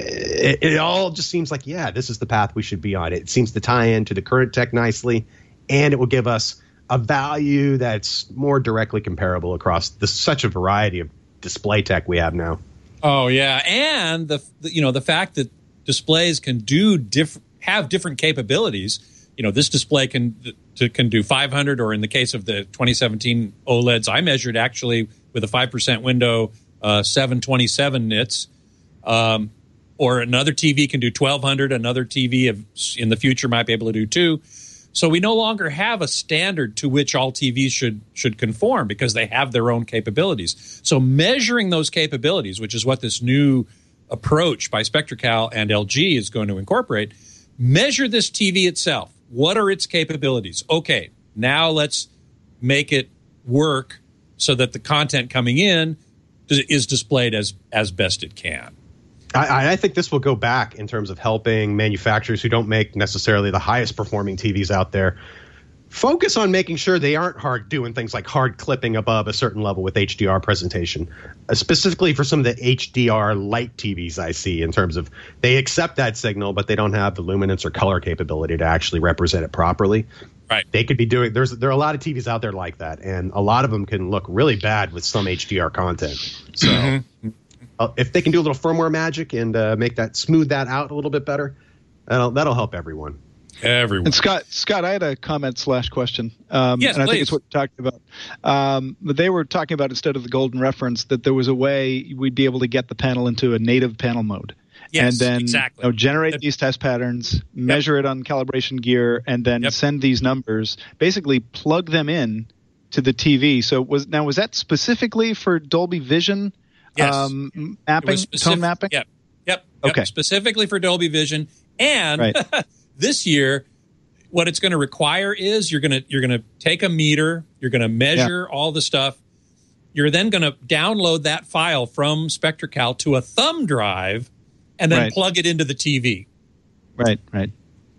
it, it all just seems like, yeah, this is the path we should be on. It seems to tie into the current tech nicely, and it will give us a value that's more directly comparable across the, such a variety of display tech we have now. Oh yeah, and the, the you know the fact that displays can do diff- have different capabilities. You know, this display can to, can do five hundred, or in the case of the twenty seventeen OLEDs, I measured actually with a five percent window, uh, seven twenty-seven nits. Um, or another T V can do twelve hundred. Another T V of, in the future might be able to do two. So we no longer have a standard to which all T Vs should should conform because they have their own capabilities. So measuring those capabilities, which is what this new approach by SpectraCal and L G is going to incorporate, measure this T V itself. What are its capabilities? Okay, now let's make it work so that the content coming in is displayed as as best it can. I, I think this will go back in terms of helping manufacturers who don't make necessarily the highest performing T Vs out there focus on making sure they aren't hard doing things like hard clipping above a certain level with H D R presentation, uh, specifically for some of the H D R light T Vs I see in terms of they accept that signal, but they don't have the luminance or color capability to actually represent it properly. Right. They could be doing, there's there are a lot of T Vs out there like that, and a lot of them can look really bad with some H D R content. So mm-hmm. uh, if they can do a little firmware magic and uh, make that, smooth that out a little bit better, that'll, that'll help everyone. Everyone. And Scott, Scott, I had a comment slash question. Um, yes, and I please. think it's what you're talking about. Um, but they were talking about, instead of the golden reference, that there was a way we'd be able to get the panel into a native panel mode. Yes, and then exactly. you know, generate Yep. these test patterns, measure Yep. it on calibration gear, and then Yep. send these numbers, basically plug them in to the T V. So was now was that specifically for Dolby Vision Yes. um, mapping, specific, tone mapping? Yep. Yep. Okay. Yep. Specifically for Dolby Vision. And Right. this year, what it's going to require is you're going to you're going to take a meter, you're going to measure yeah. all the stuff. You're then going to download that file from SpectraCal to a thumb drive and then right. plug it into the T V. Right, right.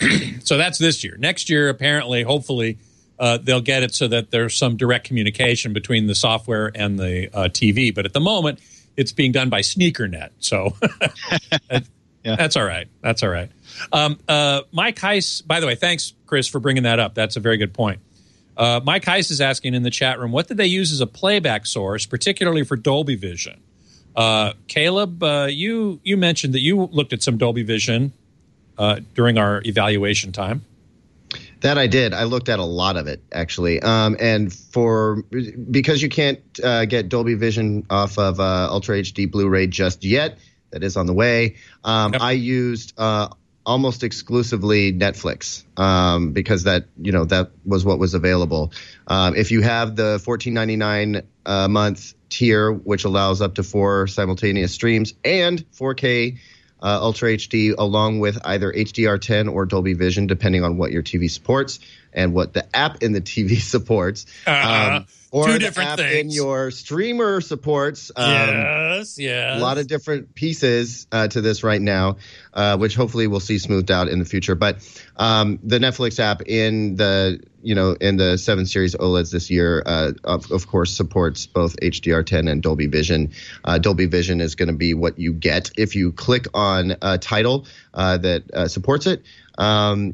So that's this year. Next year, apparently, hopefully, uh, they'll get it so that there's some direct communication between the software and the uh, T V. But at the moment, it's being done by SneakerNet. So yeah. that's all right. That's all right. Um, uh, Mike Heiss, by the way, thanks, Chris, for bringing that up. That's a very good point. Uh, Mike Heiss is asking in the chat room, what did they use as a playback source, particularly for Dolby Vision? Uh, Caleb, uh, you you mentioned that you looked at some Dolby Vision uh, during our evaluation time. That I did. I looked at a lot of it, actually. Um, and for because you can't uh, get Dolby Vision off of uh, Ultra H D Blu-ray just yet, that is on the way. Um, yep. I used uh, almost exclusively Netflix um, because that you know that was what was available. Um, if you have the fourteen ninety-nine a month tier, which allows up to four simultaneous streams and four K uh, Ultra H D, along with either H D R ten or Dolby Vision, depending on what your T V supports and what the app in the T V supports. Uh, um, or two the different app things. in your streamer supports. Um, yes, yes. A lot of different pieces uh, to this right now, uh, which hopefully we'll see smoothed out in the future. But um, the Netflix app in the you know in the seven series OLEDs this year, uh, of, of course, supports both H D R ten and Dolby Vision. Uh, Dolby Vision is going to be what you get if you click on a title uh, that uh, supports it. Um,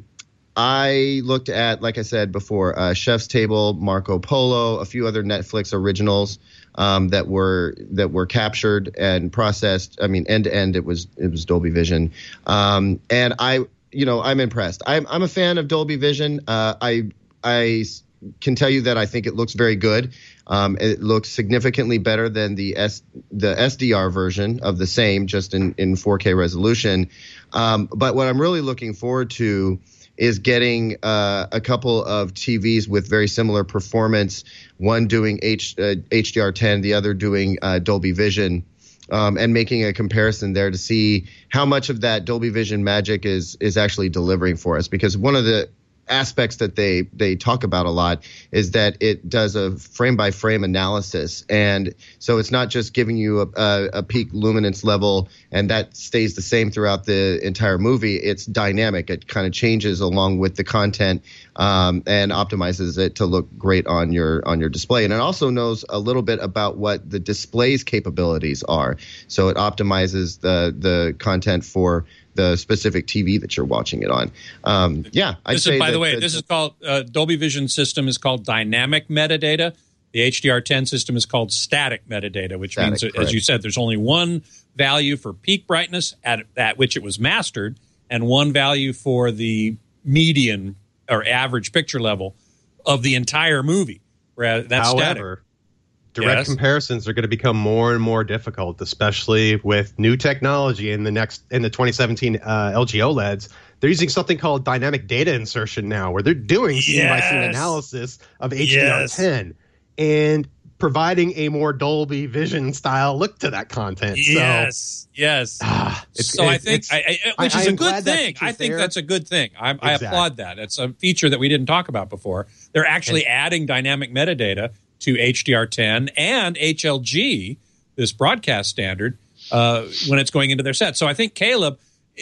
I looked at, like I said before, uh, Chef's Table, Marco Polo, a few other Netflix originals um, that were that were captured and processed. I mean, end to end, it was it was Dolby Vision, um, and I, you know, I'm impressed. I'm I'm a fan of Dolby Vision. Uh, I I can tell you that I think it looks very good. Um, it looks significantly better than the S the S D R version of the same, just in in four K resolution. Um, but what I'm really looking forward to is getting uh, a couple of T Vs with very similar performance, one doing H, uh, H D R ten, the other doing uh, Dolby Vision, um, and making a comparison there to see how much of that Dolby Vision magic is is actually delivering for us. Because one of the aspects that they they talk about a lot is that it does a frame by frame analysis, and so it's not just giving you a, a, a peak luminance level and that stays the same throughout the entire movie. It's dynamic. It kind of changes along with the content um, and optimizes it to look great on your on your display. And it also knows a little bit about what the display's capabilities are, so it optimizes the the content for the specific T V that you're watching it on. Um, yeah, I'd this say is, by that, the way, that, this is called uh, Dolby Vision system is called dynamic metadata. The H D R ten system is called static metadata, which Static, means, correct. as you said, there's only one value for peak brightness at, at which it was mastered, and one value for the median or average picture level of the entire movie. Whereas that's However, static. direct Yes. comparisons are going to become more and more difficult, especially with new technology in the next in the twenty seventeen uh, L G OLEDs. They're using something called dynamic data insertion now, where they're doing scene by scene Yes. analysis of H D R ten and providing a more Dolby Vision style look to that content. Yes, So, yes. ah, it's, so I it's- think, it's- I, I, which I- is I a am good glad that thing. feature's I think there. that's a good thing. I, I Exactly. applaud that. It's a feature that we didn't talk about before. They're actually adding dynamic metadata to H D R ten and H L G, this broadcast standard, uh, when it's going into their set. So I think, Caleb,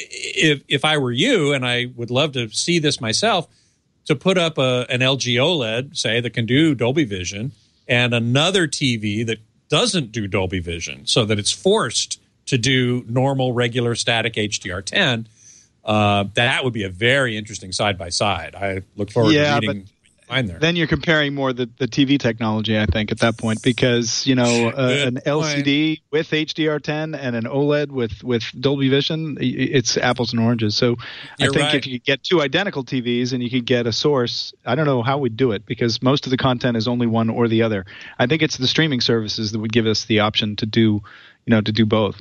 if if I were you, and I would love to see this myself, to put up a, an L G OLED, say, that can do Dolby Vision, and another T V that doesn't do Dolby Vision, so that it's forced to do normal, regular, static H D R ten, uh, that would be a very interesting side-by-side. I look forward Yeah, to reading mine there. Then you're comparing more the, the T V technology, I think, at that point, because, you know, uh, Good an L C D with H D R ten and an OLED with, with Dolby Vision, i- it's apples and oranges. So You're I think right. if you could get two identical T Vs and you could get a source, I don't know how we'd do it, because most of the content is only one or the other. I think it's the streaming services that would give us the option to do, you know, to do both.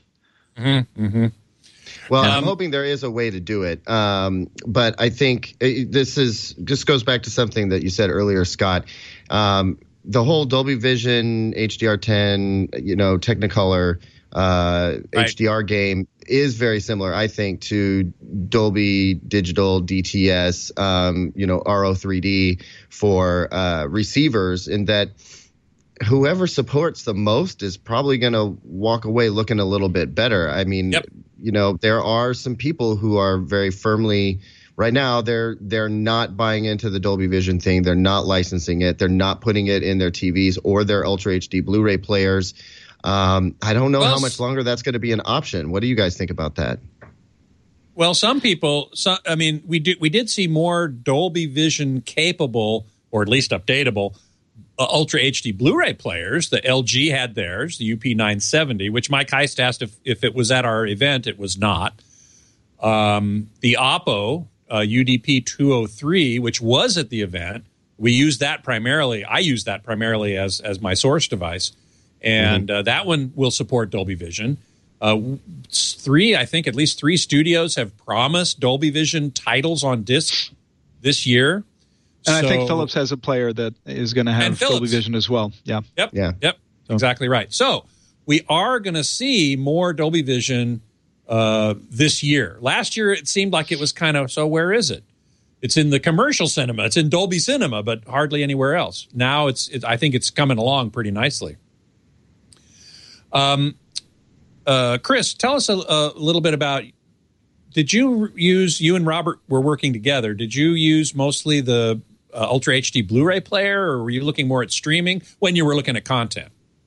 Well, I'm Um, hoping there is a way to do it. Um, but I think uh, this is just goes back to something that you said earlier, Scott. Um, the whole Dolby Vision, H D R ten, you know, Technicolor, uh, Right. H D R game is very similar, I think, to Dolby Digital, D T S, um, you know, R O three D for uh, receivers, in that whoever supports the most is probably going to walk away looking a little bit better. I mean, Yep. you know, there are some people who are very firmly right now, they're they're not buying into the Dolby Vision thing. They're not licensing it. They're not putting it in their T Vs or their Ultra H D Blu-ray players. Um, I don't know Well, how much longer that's going to be an option. What do you guys think about that? Well, some people, some, I mean, we did we did see more Dolby Vision capable, or at least updatable, uh, Ultra H D Blu-ray players. The L G had theirs, the U P nine seventy, which Mike Heist asked if, if it was at our event. It was not. Um, the Oppo uh, U D P two oh three, which was at the event, we used that primarily. I used that primarily as, as my source device. And mm-hmm. uh, that one will support Dolby Vision. Uh, three, I think at least three studios have promised Dolby Vision titles on disc this year. And so, I think Philips has a player that is going to have Dolby Vision as well. Yeah. Yep. Yeah. Yep. So. Exactly right. So we are going to see more Dolby Vision uh, this year. Last year, it seemed like it was kind of, so where is it? It's in the commercial cinema. It's in Dolby Cinema, but hardly anywhere else. Now it's, it, I think it's coming along pretty nicely. Um, uh, Chris, tell us a, a little bit about, did you use, you and Robert were working together, did you use mostly the uh, Ultra H D Blu-ray player, or were you looking more at streaming when you were looking at content?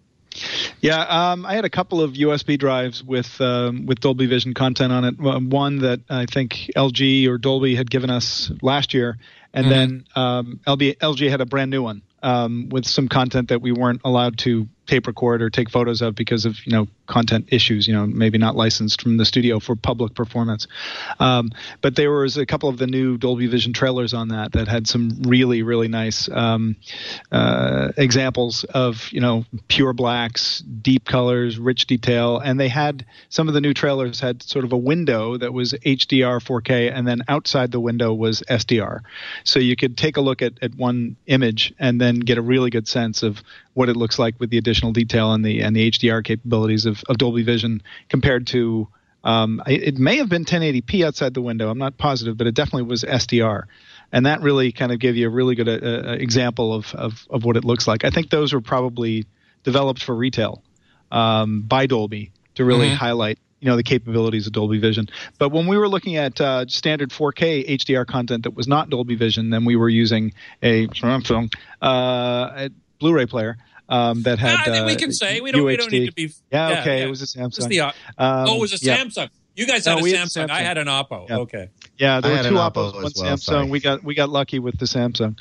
Yeah, um, I had a couple of U S B drives with um, with Dolby Vision content on it. One that I think L G or Dolby had given us last year, and mm-hmm. then um, L B, L G had a brand new one um, with some content that we weren't allowed to tape record or take photos of because of, you know, content issues, you know, maybe not licensed from the studio for public performance. Um, but there was a couple of the new Dolby Vision trailers on that that had some really, really nice um, uh, examples of, you know, pure blacks, deep colors, rich detail. And they had, some of the new trailers had sort of a window that was H D R four K, and then outside the window was S D R. So you could take a look at, at one image and then get a really good sense of what it looks like with the additional detail and the and the H D R capabilities of, of Dolby Vision compared to, um, it may have been ten eighty p outside the window. I'm not positive, but it definitely was S D R. And that really kind of gave you a really good uh, example of, of, of what it looks like. I think those were probably developed for retail um, by Dolby to really mm-hmm. highlight, you know, the capabilities of Dolby Vision. But when we were looking at uh, standard four K H D R content that was not Dolby Vision, then we were using a Samsung uh, Blu-ray player um, that had. I think uh, we can say we don't. U H D. We don't need to be. Yeah, yeah okay. yeah. It was a Samsung. The, um, oh, it was a yeah. Samsung. You guys had no, a we Samsung. had Samsung. I had an Oppo. Yeah. Okay. Yeah, there I were had two an Oppos, Oppo one as well, Samsung. sorry. We got we got lucky with the Samsung.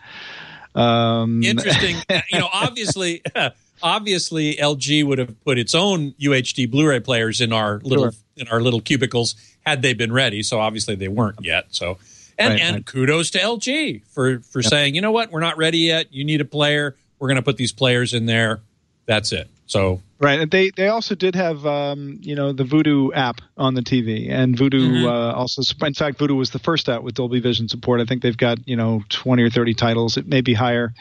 Um, Interesting. You know, obviously, obviously, L G would have put its own U H D Blu-ray players in our little sure. in our little cubicles had they been ready. So obviously, they weren't yet. So, and right, and right. kudos to L G for for yep. saying, you know what, we're not ready yet. You need a player. We're going to put these players in there. That's it. So. Right, and they, they also did have um, you know, the Vudu app on the T V, and Vudu mm-hmm. uh, also, in fact, Vudu was the first out with Dolby Vision support. I think they've got, you know, twenty or thirty titles. It may be higher.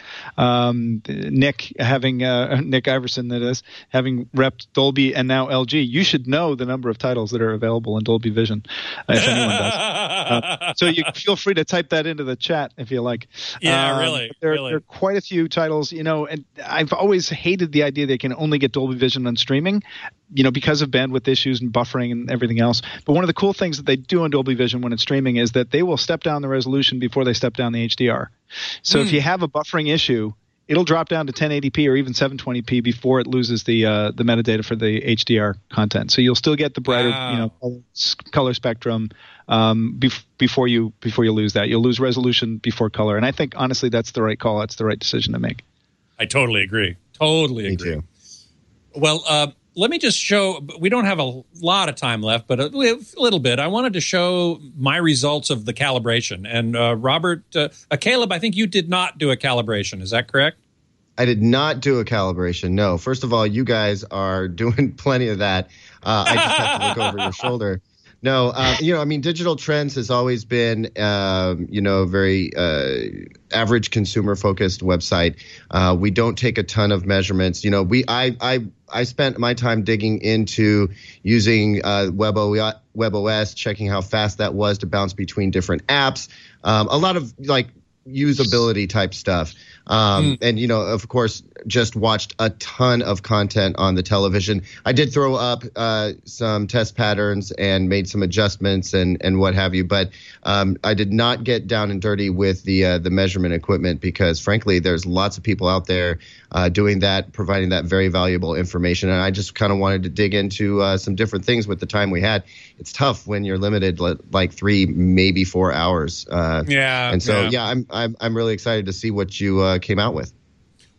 Um, Nick having uh, Nick Iverson, that is, having repped Dolby and now L G, you should know the number of titles that are available in Dolby Vision, uh, if anyone does. Uh, so you feel free to type that into the chat if you like. Yeah, um, really, there, really. there are quite a few titles, you know, and I've always hated the idea they can only get Dolby Vision on streaming, you know, because of bandwidth issues and buffering and everything else. But one of the cool things that they do on Dolby Vision when it's streaming is that they will step down the resolution before they step down the H D R. So mm. if you have a buffering issue, it'll drop down to ten eighty p or even seven twenty p before it loses the uh, the metadata for the H D R content. So you'll still get the brighter, wow. you know, color, color spectrum um, bef- before you before you lose that. You'll lose resolution before color, and I think honestly that's the right call. That's the right decision to make. I totally agree. Totally Me agree. too. Well, uh, let me just show, we don't have a lot of time left, but a, a little bit. I wanted to show my results of the calibration. And uh, Robert, uh, uh, Caleb, I think you did not do a calibration. Is that correct? I did not do a calibration. No. First of all, you guys are doing plenty of that. Uh, I just have to look over your shoulder. No, uh, you know, I mean, Digital Trends has always been, um, you know, very uh, average consumer focused website. Uh, we don't take a ton of measurements. You know, we I I I spent my time digging into using uh, WebO, WebOS, checking how fast that was to bounce between different apps. Um, a lot of like usability type stuff. Um, mm. And, you know, of course, just watched a ton of content on the television. I did throw up uh, some test patterns and made some adjustments and, and what have you. But um, I did not get down and dirty with the uh, the measurement equipment because, frankly, there's lots of people out there uh, doing that, providing that very valuable information. And I just kind of wanted to dig into uh, some different things with the time we had. It's tough when you're limited like three, maybe four hours. Uh, yeah. And so, yeah, yeah I'm, I'm I'm really excited to see what you uh, came out with.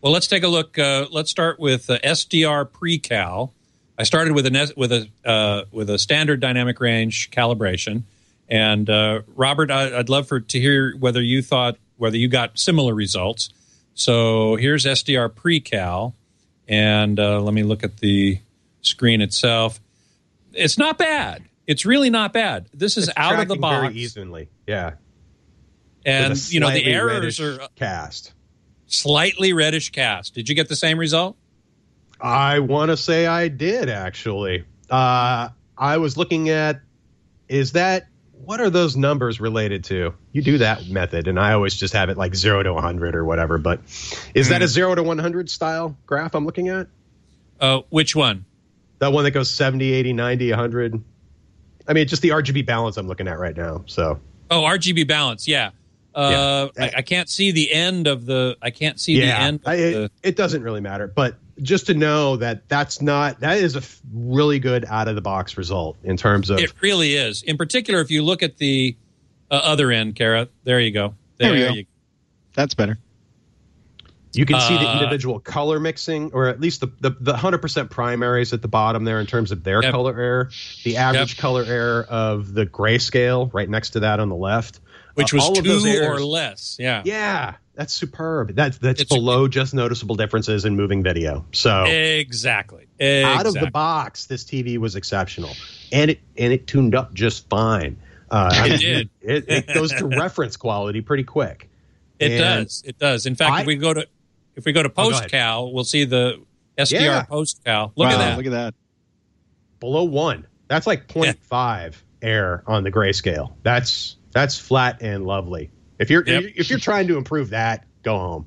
Well, let's take a look. Uh, let's start with uh, S D R pre-cal. I started with a with a uh, with a standard dynamic range calibration, and uh, Robert, I, I'd love for to hear whether you thought whether you got similar results. So here's S D R pre-cal, and uh, let me look at the screen itself. It's not bad. It's really not bad. This is it's out of the box very evenly. Yeah, and you know the errors are cast slightly reddish cast. Did you get the same result? I want to say I did, actually. Uh, I was looking at, is that, what are those numbers related to? You do that method, and I always just have it like zero to one hundred or whatever. But is mm. that a zero to one hundred style graph I'm looking at? Uh, which one? That one that goes seventy, eighty, ninety, one hundred. I mean, just the R G B balance I'm looking at right now. So. Oh, R G B balance, yeah. Uh, yeah. I, I can't see the end of the. I can't see yeah, the end. Of I, it, the, it doesn't really matter, but just to know that that's not that is a f- really good out of the box result in terms of. It really is. In particular, if you look at the uh, other end, Kara, there you go. There, there we go. You go. That's better. You can see uh, the individual color mixing, or at least the the, the one hundred percent primaries at the bottom there in terms of their yep. color error. The average yep. color error of the grayscale right next to that on the left. Which uh, was all two of those errors, or less. Yeah. Yeah. That's superb. That's that's it's below a, just noticeable differences in moving video. So exactly. exactly. Out of the box, this T V was exceptional. And it and it tuned up just fine. Uh, it I mean, did. It, it goes to reference quality pretty quick. It and does. It does. In fact, I, if we go to if we go to post cal, we'll see the S D R yeah. post cal. Look wow, at that. Look at that. Below one. That's like zero point five yeah. error on the grayscale. That's that's flat and lovely. If you're yep. if you're trying to improve that, go home.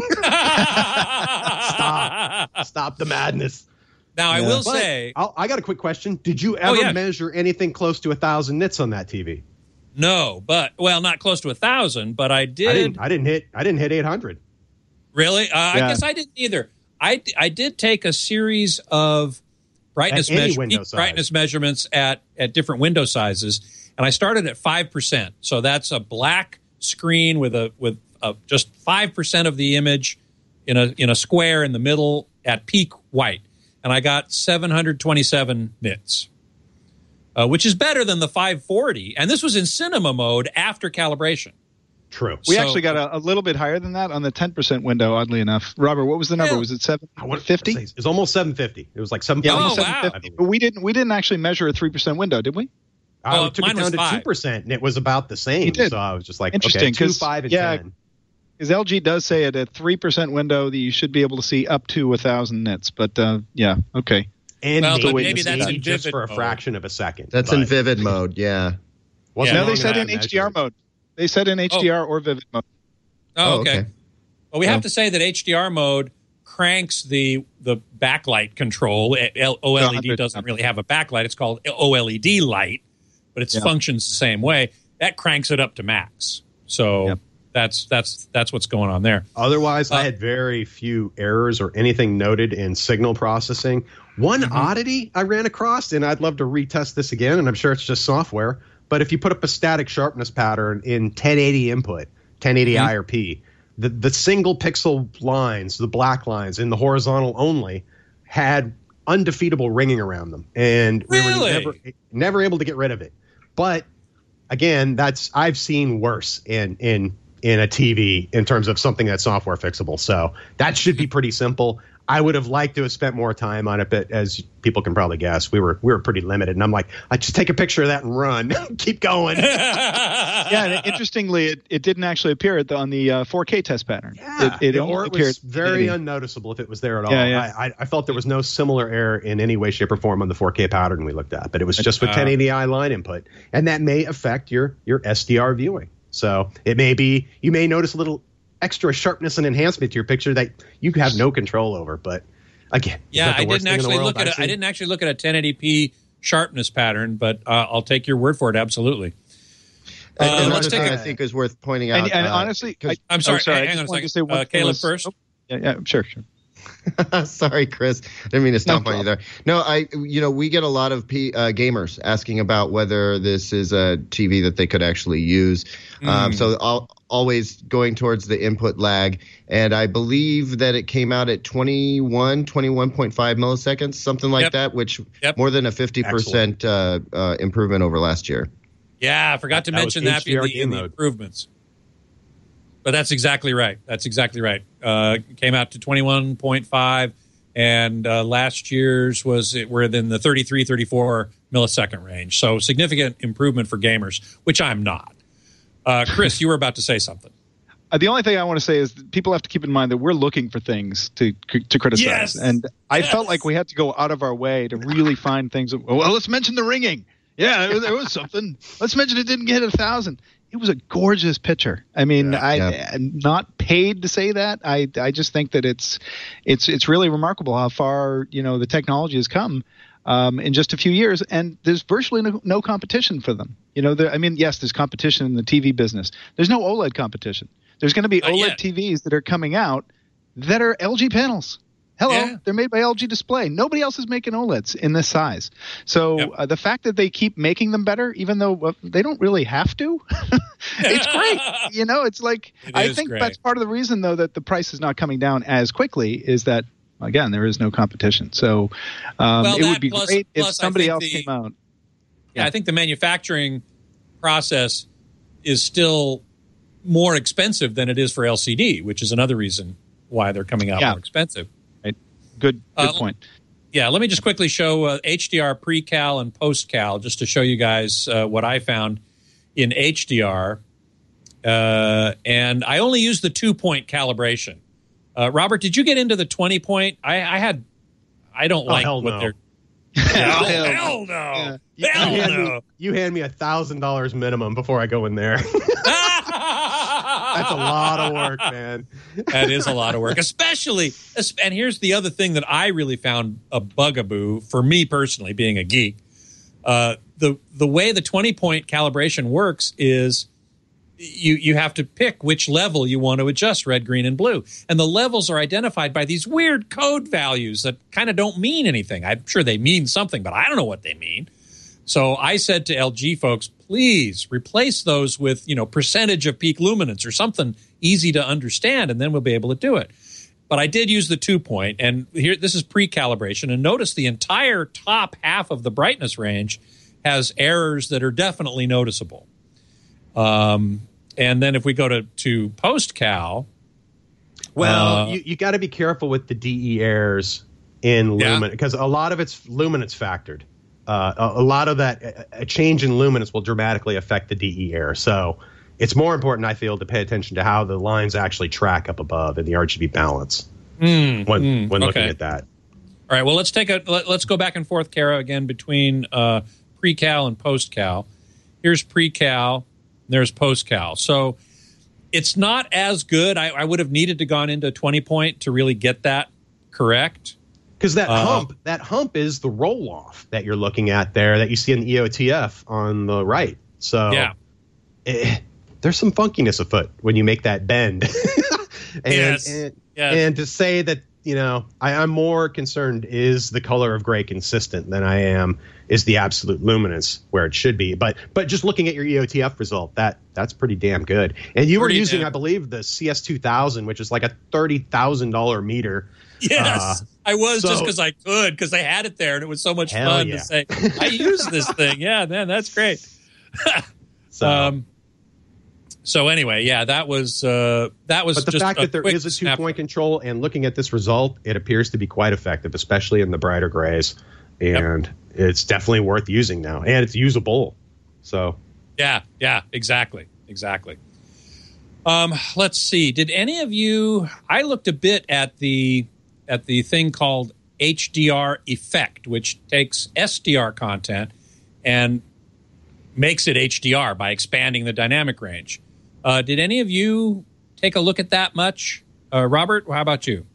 Stop. Stop the madness. Now, I yeah. will but say... I'll, I got a quick question. Did you ever oh, yeah. measure anything close to one thousand nits on that T V? No, but... Well, not close to one thousand, but I did... I didn't, I didn't hit I didn't hit eight hundred. Really? Uh, yeah. I guess I didn't either. I, I did take a series of brightness, measure, brightness measurements at, at different window sizes, and I started at five percent. So that's a black screen with a with a, just five percent of the image in a in a square in the middle at peak white, and I got seven hundred twenty-seven nits, uh, which is better than the five forty. And this was in cinema mode after calibration. True. We so, actually got a, a little bit higher than that on the ten percent window. Oddly enough, Robert, what was the number? Yeah. Was it seven fifty? It was almost seven fifty. It was like seven. Yeah, oh, seven fifty. Wow. But we didn't we didn't actually measure a three percent window, did we? I well, took it down to two percent, and it was about the same. Did. So I was just like, interesting, okay, two, five, and yeah, ten. Because L G does say at a three percent window that you should be able to see up to one thousand nits. But, uh, yeah, okay. And well, maybe, maybe that's in just for a mode. fraction of a second. That's but in vivid mode, yeah. yeah. No, they said in H D R mode. They said in H D R oh. or vivid mode. Oh, okay. okay. Well, we yeah. have to say that H D R mode cranks the the backlight control. O L E D doesn't really have a backlight. It's called O L E D light, but it yeah. functions the same way. That cranks it up to max. So yep. that's that's that's what's going on there. Otherwise, uh, I had very few errors or anything noted in signal processing. One mm-hmm. oddity I ran across, and I'd love to retest this again, and I'm sure it's just software, but if you put up a static sharpness pattern in ten eighty input, ten eighty mm-hmm. I R P, the, the single pixel lines, the black lines in the horizontal only, had undefeatable ringing around them, and we really? were never never able to get rid of it. But again, that's I've seen worse in in in a T V in terms of something that's software fixable. So that should be pretty simple. I would have liked to have spent more time on it, but as people can probably guess, we were we were pretty limited. And I'm like, I just take a picture of that and run, keep going. Yeah, and interestingly, it, it didn't actually appear on the uh, four K test pattern. Yeah, it, it or it was very unnoticeable if it was there at all. Yeah, yeah. I, I felt there was no similar error in any way, shape, or form on the four K pattern we looked at, but it was just with uh, ten eighty i line input, and that may affect your your S D R viewing. So it may be you may notice a little extra sharpness and enhancement to your picture that you have no control over. But again, yeah, I didn't actually look at a, I didn't actually look at a ten eighty p sharpness pattern, but uh, I'll take your word for it. Absolutely. And uh, another thing I think is worth pointing out. And, and uh, honestly, I, I'm sorry. Oh, sorry hang on a second. Say uh, Caleb first. Oh, yeah, yeah, sure, sure. Sorry, Chris. I didn't mean to stomp no on you there. No, I. You know, we get a lot of P, uh, gamers asking about whether this is a T V that they could actually use. Mm. Um, so all always going towards the input lag. And I believe that it came out at twenty-one, twenty-one point five milliseconds, something like Yep. that, which Yep. more than a fifty percent uh, uh, improvement over last year. Yeah, I forgot to That was mention that in H D R the, in the mode. improvements. But that's exactly right. That's exactly right. Uh, came out to twenty-one point five, and uh, last year's was it, we're in the thirty-three, thirty-four millisecond range. So significant improvement for gamers, which I'm not. Uh, Chris, you were about to say something. Uh, the only thing I want to say is that people have to keep in mind that we're looking for things to to criticize, Yes! and I Yes! felt like we had to go out of our way to really find things. That, well, let's mention the ringing. Yeah, there was, there was something. Let's mention it didn't get a thousand. It was a gorgeous picture. I mean, Yeah, I yeah. I'm not paid to say that. I I just think that it's it's it's really remarkable how far you know the technology has come um, in just a few years, and there's virtually no, no competition for them. You know, there, I mean, yes, there's competition in the T V business. There's no OLED competition. There's going to be Not OLED yet. T Vs that are coming out that are L G panels. Hello, Yeah. they're made by L G Display. Nobody else is making OLEDs in this size. So Yep. uh, the fact that they keep making them better, even though uh, they don't really have to, it's great. You know, it's like It I is think great. that's part of the reason, though, that the price is not coming down as quickly is that again there is no competition. So um, Well, it that would be plus- great if plus I somebody think else the- came out. Yeah, I think the manufacturing process is still more expensive than it is for L C D, which is another reason why they're coming out Yeah. more expensive. Right? Good, good Uh, point. Yeah, let me just quickly show uh, H D R pre-cal and post-cal just to show you guys uh, what I found in H D R. Uh, and I only used the two-point calibration. Uh, Robert, did you get into the twenty-point? I, I had. I don't Oh, like hell what no. they're. Hell hell, no. hell no! Yeah. You Hell hand no! me, you hand me a thousand dollars minimum before I go in there. That's a lot of work, man. That is a lot of work, especially. And here's the other thing that I really found a bugaboo for me personally, being a geek. Uh, the the way the twenty point calibration works is you you have to pick which level you want to adjust, red, green, and blue, and the levels are identified by these weird code values that kind of don't mean anything. I'm sure they mean something, but I don't know what they mean. So I said to L G folks, please replace those with, you know, percentage of peak luminance or something easy to understand, and then we'll be able to do it. But I did use the two point, and here this is pre-calibration, and notice the entire top half of the brightness range has errors that are definitely noticeable. Um, and then if we go to, to post-cal, Well, Uh, you, you got to be careful with the D E errors in Yeah. luminance because a lot of it's luminance factored. Uh, a, a lot of that, a, a change in luminance will dramatically affect the D E error. So it's more important, I feel, to pay attention to how the lines actually track up above in the R G B balance mm, when mm, when looking okay. at that. All right, well, let's take a let, let's go back and forth, Kara, again between uh, pre-cal and post-cal. Here's pre-cal, there's post-cal. So it's not as good. I, I would have needed to gone into twenty point to really get that correct. Because that Uh, hump, that hump is the roll off that you're looking at there that you see in the E O T F on the right. So Yeah. eh, there's some funkiness afoot when you make that bend. and, Yes. and, Yes. and to say that, you know, I, I'm more concerned is the color of gray consistent than I am is the absolute luminance where it should be. But but just looking at your E O T F result, that that's pretty damn good. And you were Pretty using, damn- I believe, the C S two thousand, which is like a thirty thousand dollars meter. Yes, Uh, I was just so- because I could, because they had it there, and it was so much Hell fun yeah. to say, I use this thing. Yeah, man, that's great. So. Um, so anyway, yeah, that was uh, that was But the just fact a that there quick is a snap- two-point control and looking at this result, it appears to be quite effective, especially in the brighter grays. And it's definitely worth using now. And it's usable. So Yeah, yeah, exactly, exactly. Um, let's see. Did any of you? I looked a bit at the at the thing called H D R effect, which takes S D R content and makes it H D R by expanding the dynamic range. Uh, did any of you take a look at that much? Uh, Robert, how about you?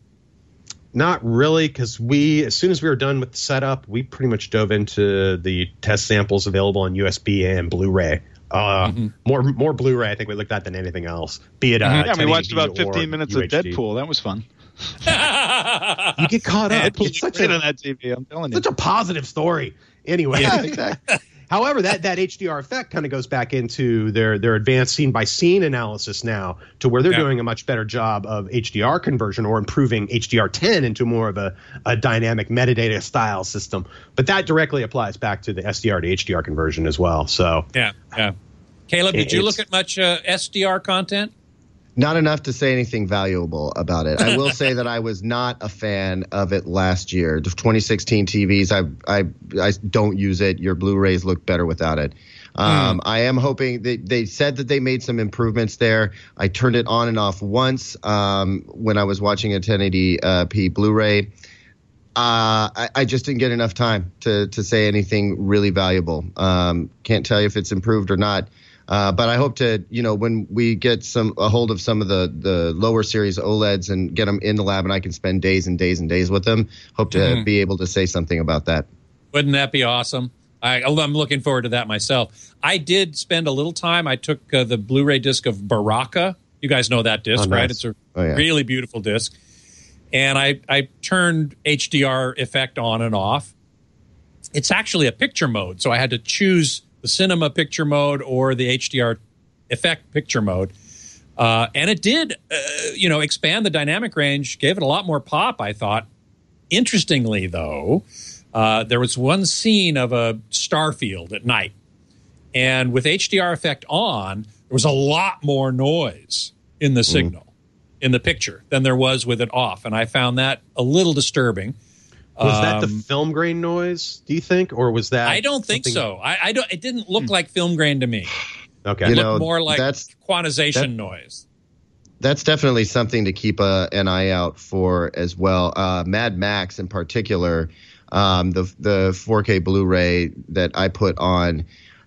not really, because we, as soon as we were done with the setup, we pretty much dove into the test samples available on U S B and Blu-ray. Uh, Mm-hmm. More more Blu-ray, I think we looked at than anything else. Be it uh, Yeah, we ten eighty watched about or fifteen minutes U of H D. Deadpool. That was fun. You get caught up. Deadpool's It's such great a on that T V. I'm telling you. such a positive story. Anyway, Yeah, exactly. However, that, that H D R effect kind of goes back into their, their advanced scene-by-scene analysis now, to where they're yeah. doing a much better job of H D R conversion, or improving H D R ten into more of a, a dynamic metadata style system. But that directly applies back to the S D R to H D R conversion as well. So yeah, yeah. Caleb, did you look at much uh, S D R content? Not enough to say anything valuable about it. I will say that I was not a fan of it last year. The twenty sixteen T Vs, I I I don't use it. Your Blu-rays look better without it. Um, mm. I am hoping they, they said that they made some improvements there. I turned it on and off once um, when I was watching a ten eighty p Blu-ray. Uh, I, I just didn't get enough time to to say anything really valuable. Um, can't tell you if it's improved or not. Uh, but I hope to, you know, when we get some a hold of some of the, the lower series OLEDs and get them in the lab and I can spend days and days and days with them, hope to mm. be able to say something about that. Wouldn't that be awesome? I, I'm looking forward to that myself. I did spend a little time. I took uh, the Blu-ray disc of Baraka. You guys know that disc, oh, nice. right? It's a oh, yeah. really beautiful disc. And I, I turned H D R effect on and off. It's actually a picture mode, so I had to choose the cinema picture mode or the H D R effect picture mode. Uh, and it did, uh, you know, expand the dynamic range, gave it a lot more pop, I thought. Interestingly, though, uh, there was one scene of a star field at night. And with H D R effect on, there was a lot more noise in the signal, mm. in the picture, than there was with it off. And I found that a little disturbing. Was um, that the film grain noise, do you think, or was that? I don't think so. I, I don't. It didn't look hmm. like film grain to me. Okay, it you looked know, more like that's, quantization that, noise. That's definitely something to keep a, an eye out for as well. Uh, Mad Max, in particular, um, the the four K Blu-ray that I put on,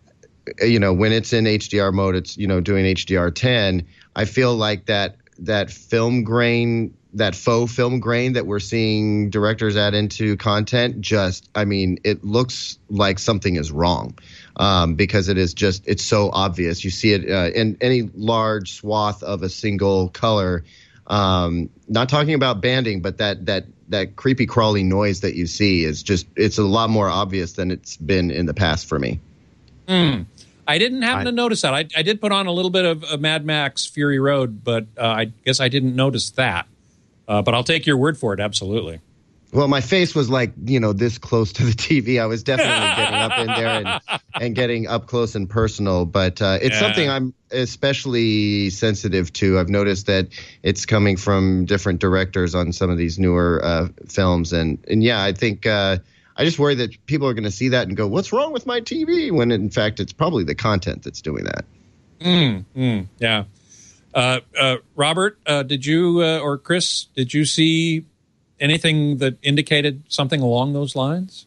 you know, when it's in H D R mode, it's, you know, doing H D R ten. I feel like that that film grain. That faux film grain that we're seeing directors add into content, just, I mean, it looks like something is wrong um, because it is just, it's so obvious. You see it uh, in any large swath of a single color. Um, not talking about banding, but that that that creepy crawly noise that you see is just, it's a lot more obvious than it's been in the past for me. Mm. I didn't happen I, to notice that. I, I did put on a little bit of, of Mad Max Fury Road, but uh, I guess I didn't notice that. Uh, but I'll take your word for it, absolutely. Well, my face was like, you know, this close to the T V. I was definitely getting up in there and, and getting up close and personal. But uh, it's yeah. something I'm especially sensitive to. I've noticed that it's coming from different directors on some of these newer uh, films. And, and yeah, I think uh, I just worry that people are going to see that and go, what's wrong with my T V? When, in fact, it's probably the content that's doing that. Mm, mm, yeah. Uh, uh, Robert, uh, did you uh, or Chris, did you see anything that indicated something along those lines?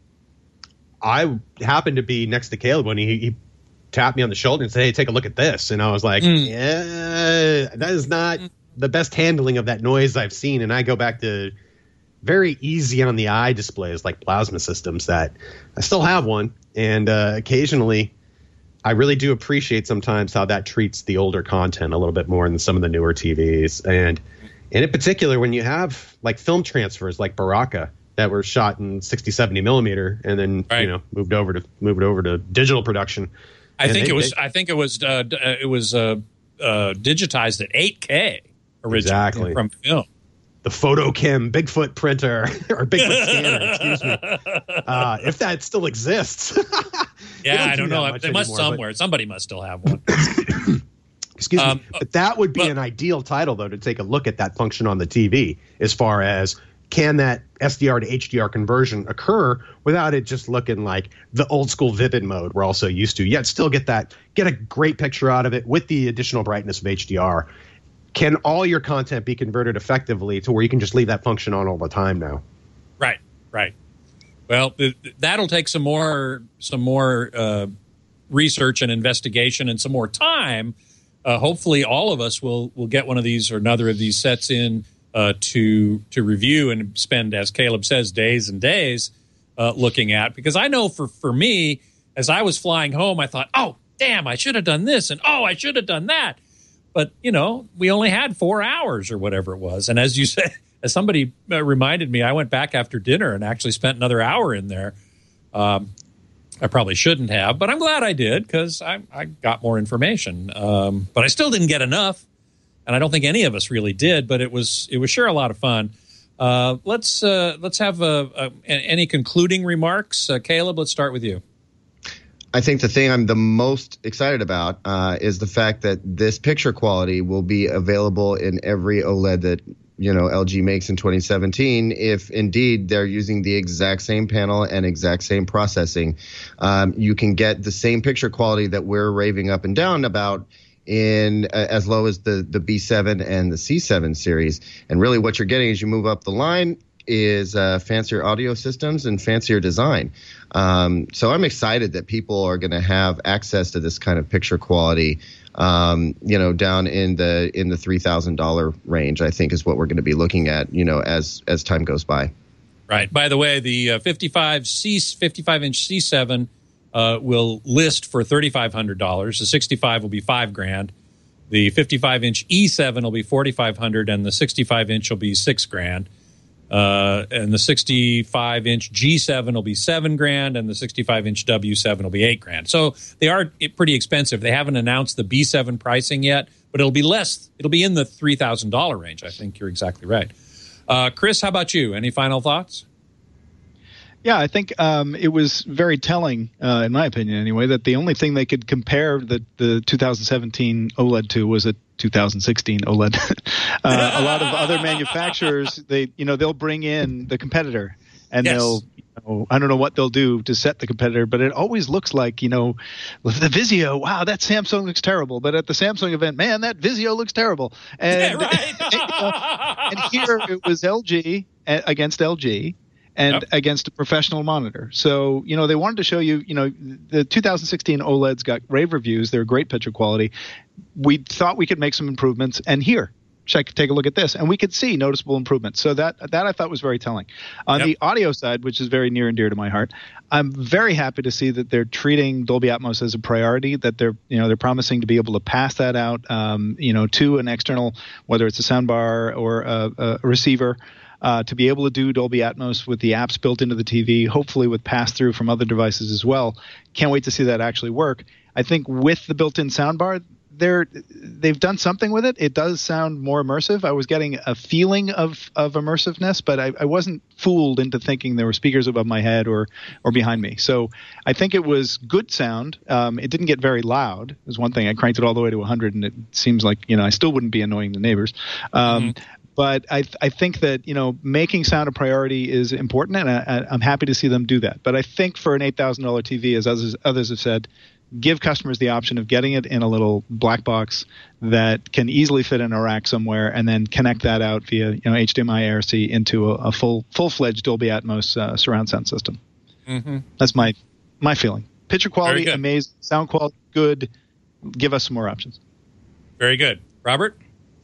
I happened to be next to Caleb when he, he tapped me on the shoulder and said, "Hey, take a look at this." And I was like, mm. "Yeah, that is not the best handling of that noise I've seen." And I go back to very easy on the eye displays like plasma systems that I still have one, and uh, occasionally. I really do appreciate sometimes how that treats the older content a little bit more than some of the newer T Vs. And, and in particular, when you have like film transfers like Baraka that were shot in sixty, seventy millimeter and then, right. you know, moved over to moved over to digital production. I think, they, it was, they, I think it was uh, it was uh, uh, digitized at eight K originally exactly. from film. The Photochem Bigfoot printer or Bigfoot scanner, excuse me. Uh, if that still exists. yeah, don't I don't do know. They must anymore, somewhere. But... Somebody must still have one. Excuse um, me. But that would be but, an ideal title, though, to take a look at that function on the T V as far as can that S D R to H D R conversion occur without it just looking like the old school vivid mode we're also used to, yet still get that get a great picture out of it with the additional brightness of H D R. Can all your content be converted effectively to where you can just leave that function on all the time now? Right, right. Well, th- that'll take some more some more uh, research and investigation and some more time. Uh, hopefully, all of us will will get one of these or another of these sets in uh, to to review and spend, as Caleb says, days and days uh, looking at. Because I know for for me, as I was flying home, I thought, "Oh, damn, I should have done this," and "Oh, I should have done that." But, you know, we only had four hours or whatever it was. And as you said, as somebody reminded me, I went back after dinner and actually spent another hour in there. Um, I probably shouldn't have, but I'm glad I did because I, I got more information. Um, but I still didn't get enough, and I don't think any of us really did. But it was it was sure a lot of fun. Uh, let's uh, let's have a, a, any concluding remarks, uh, Caleb. Let's start with you. I think the thing I'm the most excited about uh, is the fact that this picture quality will be available in every OLED that you know L G makes in twenty seventeen, if indeed they're using the exact same panel and exact same processing. Um, you can get the same picture quality that we're raving up and down about in uh, as low as the the B seven and the C seven series. And really what you're getting as you move up the line is uh, fancier audio systems and fancier design. Um, so I'm excited that people are going to have access to this kind of picture quality, um, you know, down in the in the three thousand dollars range, I think is what we're going to be looking at, you know, as as time goes by. Right. By the way, the uh, fifty-five C fifty-five inch C seven uh, will list for thirty-five hundred dollars. The sixty-five will be five grand. The fifty-five inch E seven will be forty-five hundred, and the sixty-five inch will be six grand. Uh, and the sixty-five inch G seven will be seven grand, and the sixty-five inch W seven will be eight grand. So they are pretty expensive. They haven't announced the B seven pricing yet, but it'll be less. It'll be in the three thousand dollars range. I think you're exactly right. Uh, Chris, how about you? Any final thoughts? Yeah, I think um, it was very telling, uh, in my opinion anyway, that the only thing they could compare the, the two thousand seventeen OLED to was a two thousand sixteen OLED. uh, a lot of other manufacturers, they you know, they'll bring in the competitor, and yes. they'll, you know, I don't know what they'll do to set the competitor, but it always looks like, you know, with the Vizio, wow, that Samsung looks terrible. But at the Samsung event, man, that Vizio looks terrible. And, yeah, right. you know, and here it was L G against L G. And yep. against a professional monitor. So, you know, they wanted to show you, you know, the two thousand sixteen OLEDs got rave reviews. They're great picture quality. We thought we could make some improvements. And here, check, take a look at this. And we could see noticeable improvements. So that that I thought was very telling. On yep. the audio side, which is very near and dear to my heart, I'm very happy to see that they're treating Dolby Atmos as a priority, that they're, you know, they're promising to be able to pass that out, um, you know, to an external, whether it's a soundbar or a, a receiver. Uh, to be able to do Dolby Atmos with the apps built into the T V, hopefully with pass-through from other devices as well. Can't wait to see that actually work. I think with the built-in soundbar, they're, they've done something with it. It does sound more immersive. I was getting a feeling of, of immersiveness, but I, I wasn't fooled into thinking there were speakers above my head or or behind me. So I think it was good sound. Um, it didn't get very loud. It was one thing. I cranked it all the way to one hundred, and it seems like, you know, I still wouldn't be annoying the neighbors. Um, mm-hmm. But I, I think that, you know, making sound a priority is important, and I, I'm happy to see them do that. But I think for an eight thousand dollars T V, as others, others have said, give customers the option of getting it in a little black box that can easily fit in a rack somewhere, and then connect that out via, you know, H D M I A R C into a, a full full-fledged Dolby Atmos uh, surround sound system. Mm-hmm. That's my my feeling. Picture quality, amazing. Sound quality, good. Give us some more options. Very good. Robert?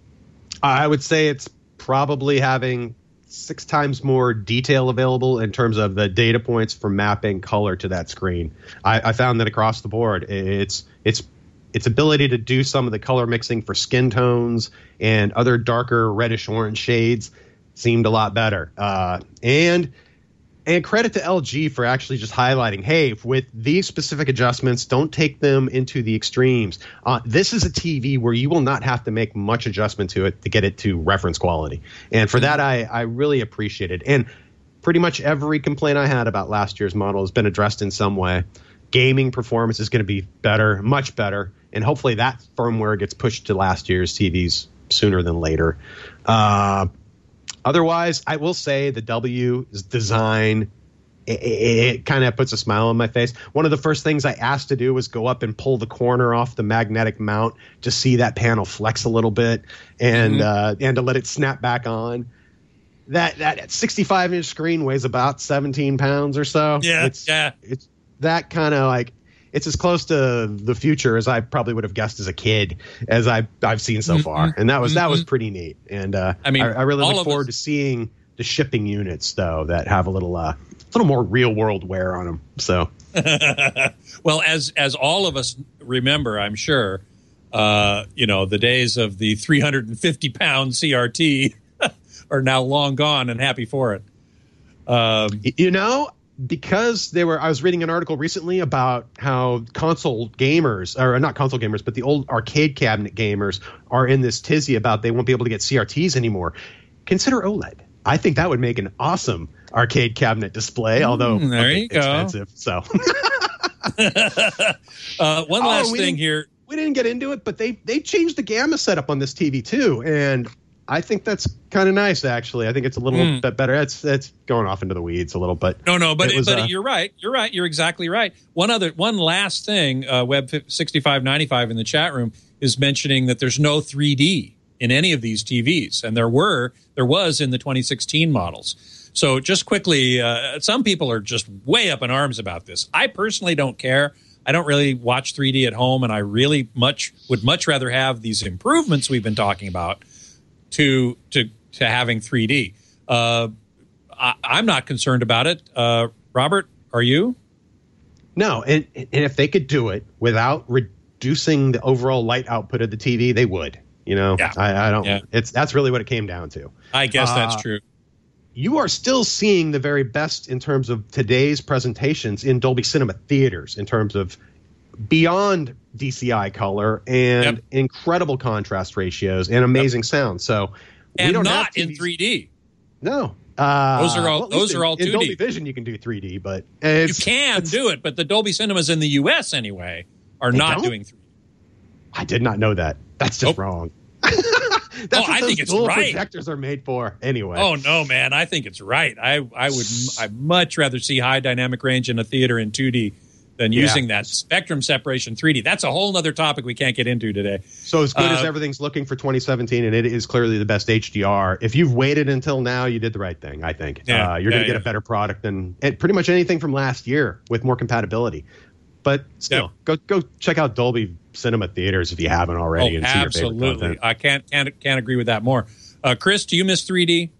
I would say it's probably having six times more detail available in terms of the data points for mapping color to that screen. I, I found that across the board, it's it's its ability to do some of the color mixing for skin tones and other darker reddish orange shades seemed a lot better. Uh, and and credit to L G for actually just highlighting, hey, with these specific adjustments, don't take them into the extremes. Uh, this is a T V where you will not have to make much adjustment to it to get it to reference quality. And for that, I, I really appreciate it. And pretty much every complaint I had about last year's model has been addressed in some way. Gaming performance is going to be better, much better. And hopefully that firmware gets pushed to last year's T Vs sooner than later. Uh, Otherwise, I will say the W's design, it, it, it kind of puts a smile on my face. One of the first things I asked to do was go up and pull the corner off the magnetic mount to see that panel flex a little bit, and mm-hmm. uh, and to let it snap back on. That that sixty-five inch screen weighs about seventeen pounds or so. Yeah, it's, yeah. It's that kind of like, it's as close to the future as I probably would have guessed as a kid as I, I've seen so far. Mm-hmm. And that was, that was pretty neat. And uh, I mean, I, I really look forward us- to seeing the shipping units, though, that have a little, uh, little more real world wear on them. So, well, as, as all of us remember, I'm sure, uh, you know, the days of the three hundred fifty pound C R T are now long gone, and happy for it. Um, you know, because they were, I was reading an article recently about how console gamers, or not console gamers, but the old arcade cabinet gamers are in this tizzy about they won't be able to get C R Ts anymore. Consider OLED. I think that would make an awesome arcade cabinet display, although mm, there you expensive. Go. So, uh, one last oh, thing here. We didn't get into it, but they they changed the gamma setup on this T V too, and I think that's kind of nice, actually. I think it's a little mm. bit better. It's it's going off into the weeds a little, but no, no, but it was, but uh, you're right. You're right. You're exactly right. One other, one last thing. Uh, Web sixty-five ninety-five in the chat room is mentioning that there's no three D in any of these T Vs, and there were there was in the twenty sixteen models. So just quickly, uh, some people are just way up in arms about this. I personally don't care. I don't really watch three D at home, and I really much would much rather have these improvements we've been talking about to to to having three D. Uh, I, I'm not concerned about it. Uh, Robert, are you? No, and and if they could do it without reducing the overall light output of the T V, they would. You know, yeah. I, I don't. Yeah. It's that's really what it came down to. I guess uh, that's true. You are still seeing the very best in terms of today's presentations in Dolby Cinema theaters, in terms of beyond D C I color and yep. incredible contrast ratios and amazing yep. sound. So, and we don't not have T Vs. in three D. No, uh, those are all well, those in, are all two D. In Dolby Vision, you can do three D, but it's, you can it's, do it. But the Dolby Cinemas in the U S anyway are not don't? doing three D. I did not know that. That's just nope. wrong. oh, That's what I those think it's dual right. projectors are made for anyway. Oh no, man! I think it's right. I I would I much rather see high dynamic range in a theater in two D than using yeah. that spectrum separation three D. That's a whole other topic we can't get into today. So as good uh, as everything's looking for twenty seventeen, and it is clearly the best H D R. If you've waited until now, you did the right thing. I think yeah, uh, you're yeah, going to get yeah. a better product than and pretty much anything from last year with more compatibility. But still, yep. go go check out Dolby Cinema theaters if you haven't already. Oh, and see your absolutely! favorite content. I can't can't can't agree with that more. Uh, Chris, do you miss three D?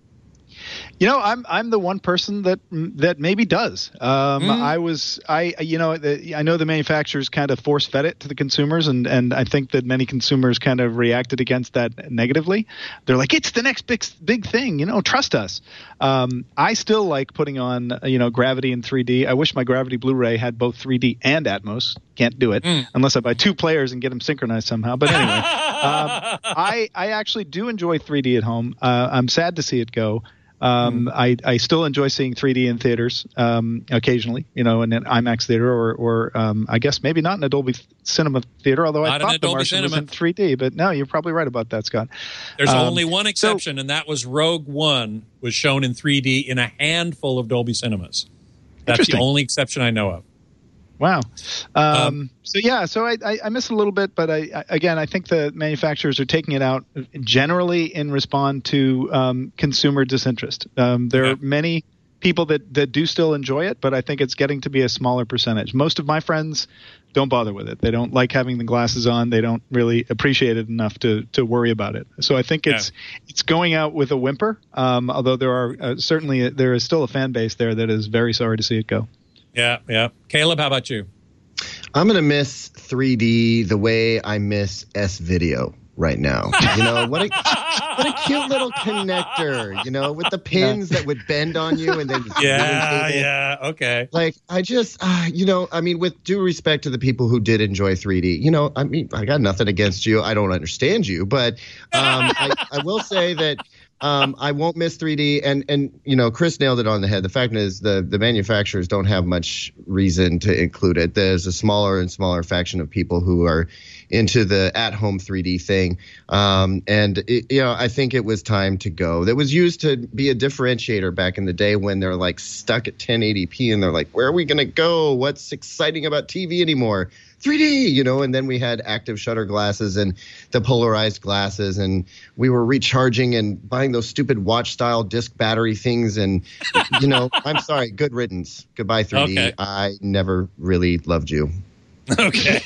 You know, I'm I'm the one person that that maybe does. Um, mm. I was I you know the, I know the manufacturers kind of force fed it to the consumers, and and I think that many consumers kind of reacted against that negatively. They're like, it's the next big big thing, you know, trust us. Um, I still like putting on you know Gravity in three D. I wish my Gravity Blu-ray had both three D and Atmos. Can't do it mm. unless I buy two players and get them synchronized somehow. But anyway, um, I I actually do enjoy three D at home. Uh, I'm sad to see it go. Um, mm. I, I still enjoy seeing three D in theaters um, occasionally, you know, in an IMAX theater or, or um, I guess maybe not in a Dolby Cinema theater, although not I thought The Martian was in three D. But no, you're probably right about that, Scott. There's um, only one exception, so, and that was Rogue One was shown in three D in a handful of Dolby Cinemas. That's the only exception I know of. Wow. Um, Um, so yeah, so I, I, I miss it a little bit, but I, I again I think the manufacturers are taking it out generally in response to um, consumer disinterest. Um, there Yeah. are many people that, that do still enjoy it, but I think it's getting to be a smaller percentage. Most of my friends don't bother with it. They don't like having the glasses on. They don't really appreciate it enough to to worry about it. So I think it's Yeah. it's going out with a whimper. Um, although there are uh, certainly there is still a fan base there that is very sorry to see it go. Yeah, yeah. Caleb, how about you? I'm going to miss three D the way I miss S-Video right now. You know, what a, what a cute little connector, you know, with the pins that would bend on you and then just Yeah, yeah, okay. Like, I just, uh, you know, I mean, with due respect to the people who did enjoy three D, you know, I mean, I got nothing against you. I don't understand you, but um, I, I will say that Um, I won't miss three D, and and you know, Chris nailed it on the head. The fact is, the the manufacturers don't have much reason to include it. There's a smaller and smaller faction of people who are into the at-home three D thing, um, and it, you know, I think it was time to go. That was used to be a differentiator back in the day when they're like stuck at ten eighty p, and they're like, where are we gonna go? What's exciting about T V anymore? three D, you know, and then we had active shutter glasses and the polarized glasses, and we were recharging and buying those stupid watch style disc battery things. And, you know, I'm sorry, good riddance. Goodbye, three D. Okay. I never really loved you. Okay.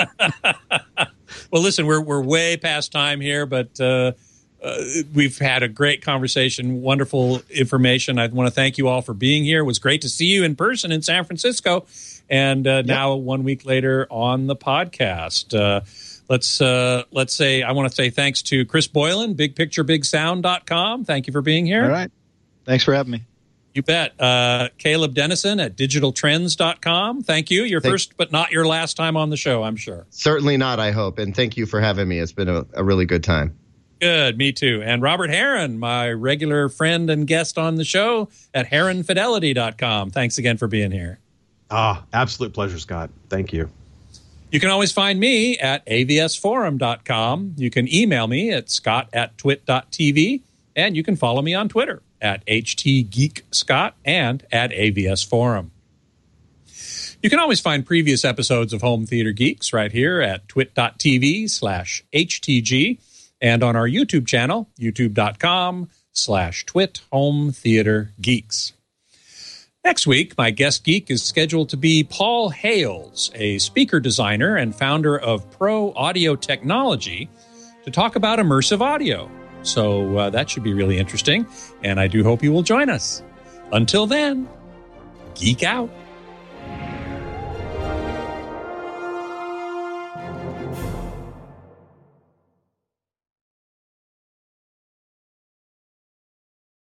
Well, listen, we're we're way past time here, but uh, uh, we've had a great conversation, wonderful information. I want to thank you all for being here. It was great to see you in person in San Francisco. And uh, yep. now, one week later, on the podcast. Uh, let's uh, let's say I want to say thanks to Chris Boylan, big picture big sound dot com. Thank you for being here. All right. Thanks for having me. You bet. Uh, Caleb Dennison at digital trends dot com. Thank you. Your Thank- first but not your last time on the show, I'm sure. Certainly not, I hope. And thank you for having me. It's been a, a really good time. Good, me too. And Robert Heron, my regular friend and guest on the show at heron fidelity dot com. Thanks again for being here. Ah, absolute pleasure, Scott. Thank you. You can always find me at a v s forum dot com. You can email me at scott at twit dot t v, and you can follow me on Twitter at htgeekscott and at avsforum. You can always find previous episodes of Home Theater Geeks right here at twit dot t v slash h t g and on our YouTube channel, youtube dot com slash twit home theater geeks. Next week, my guest geek is scheduled to be Paul Hales, a speaker designer and founder of Pro Audio Technology, to talk about immersive audio. So uh, that should be really interesting, and I do hope you will join us. Until then, geek out.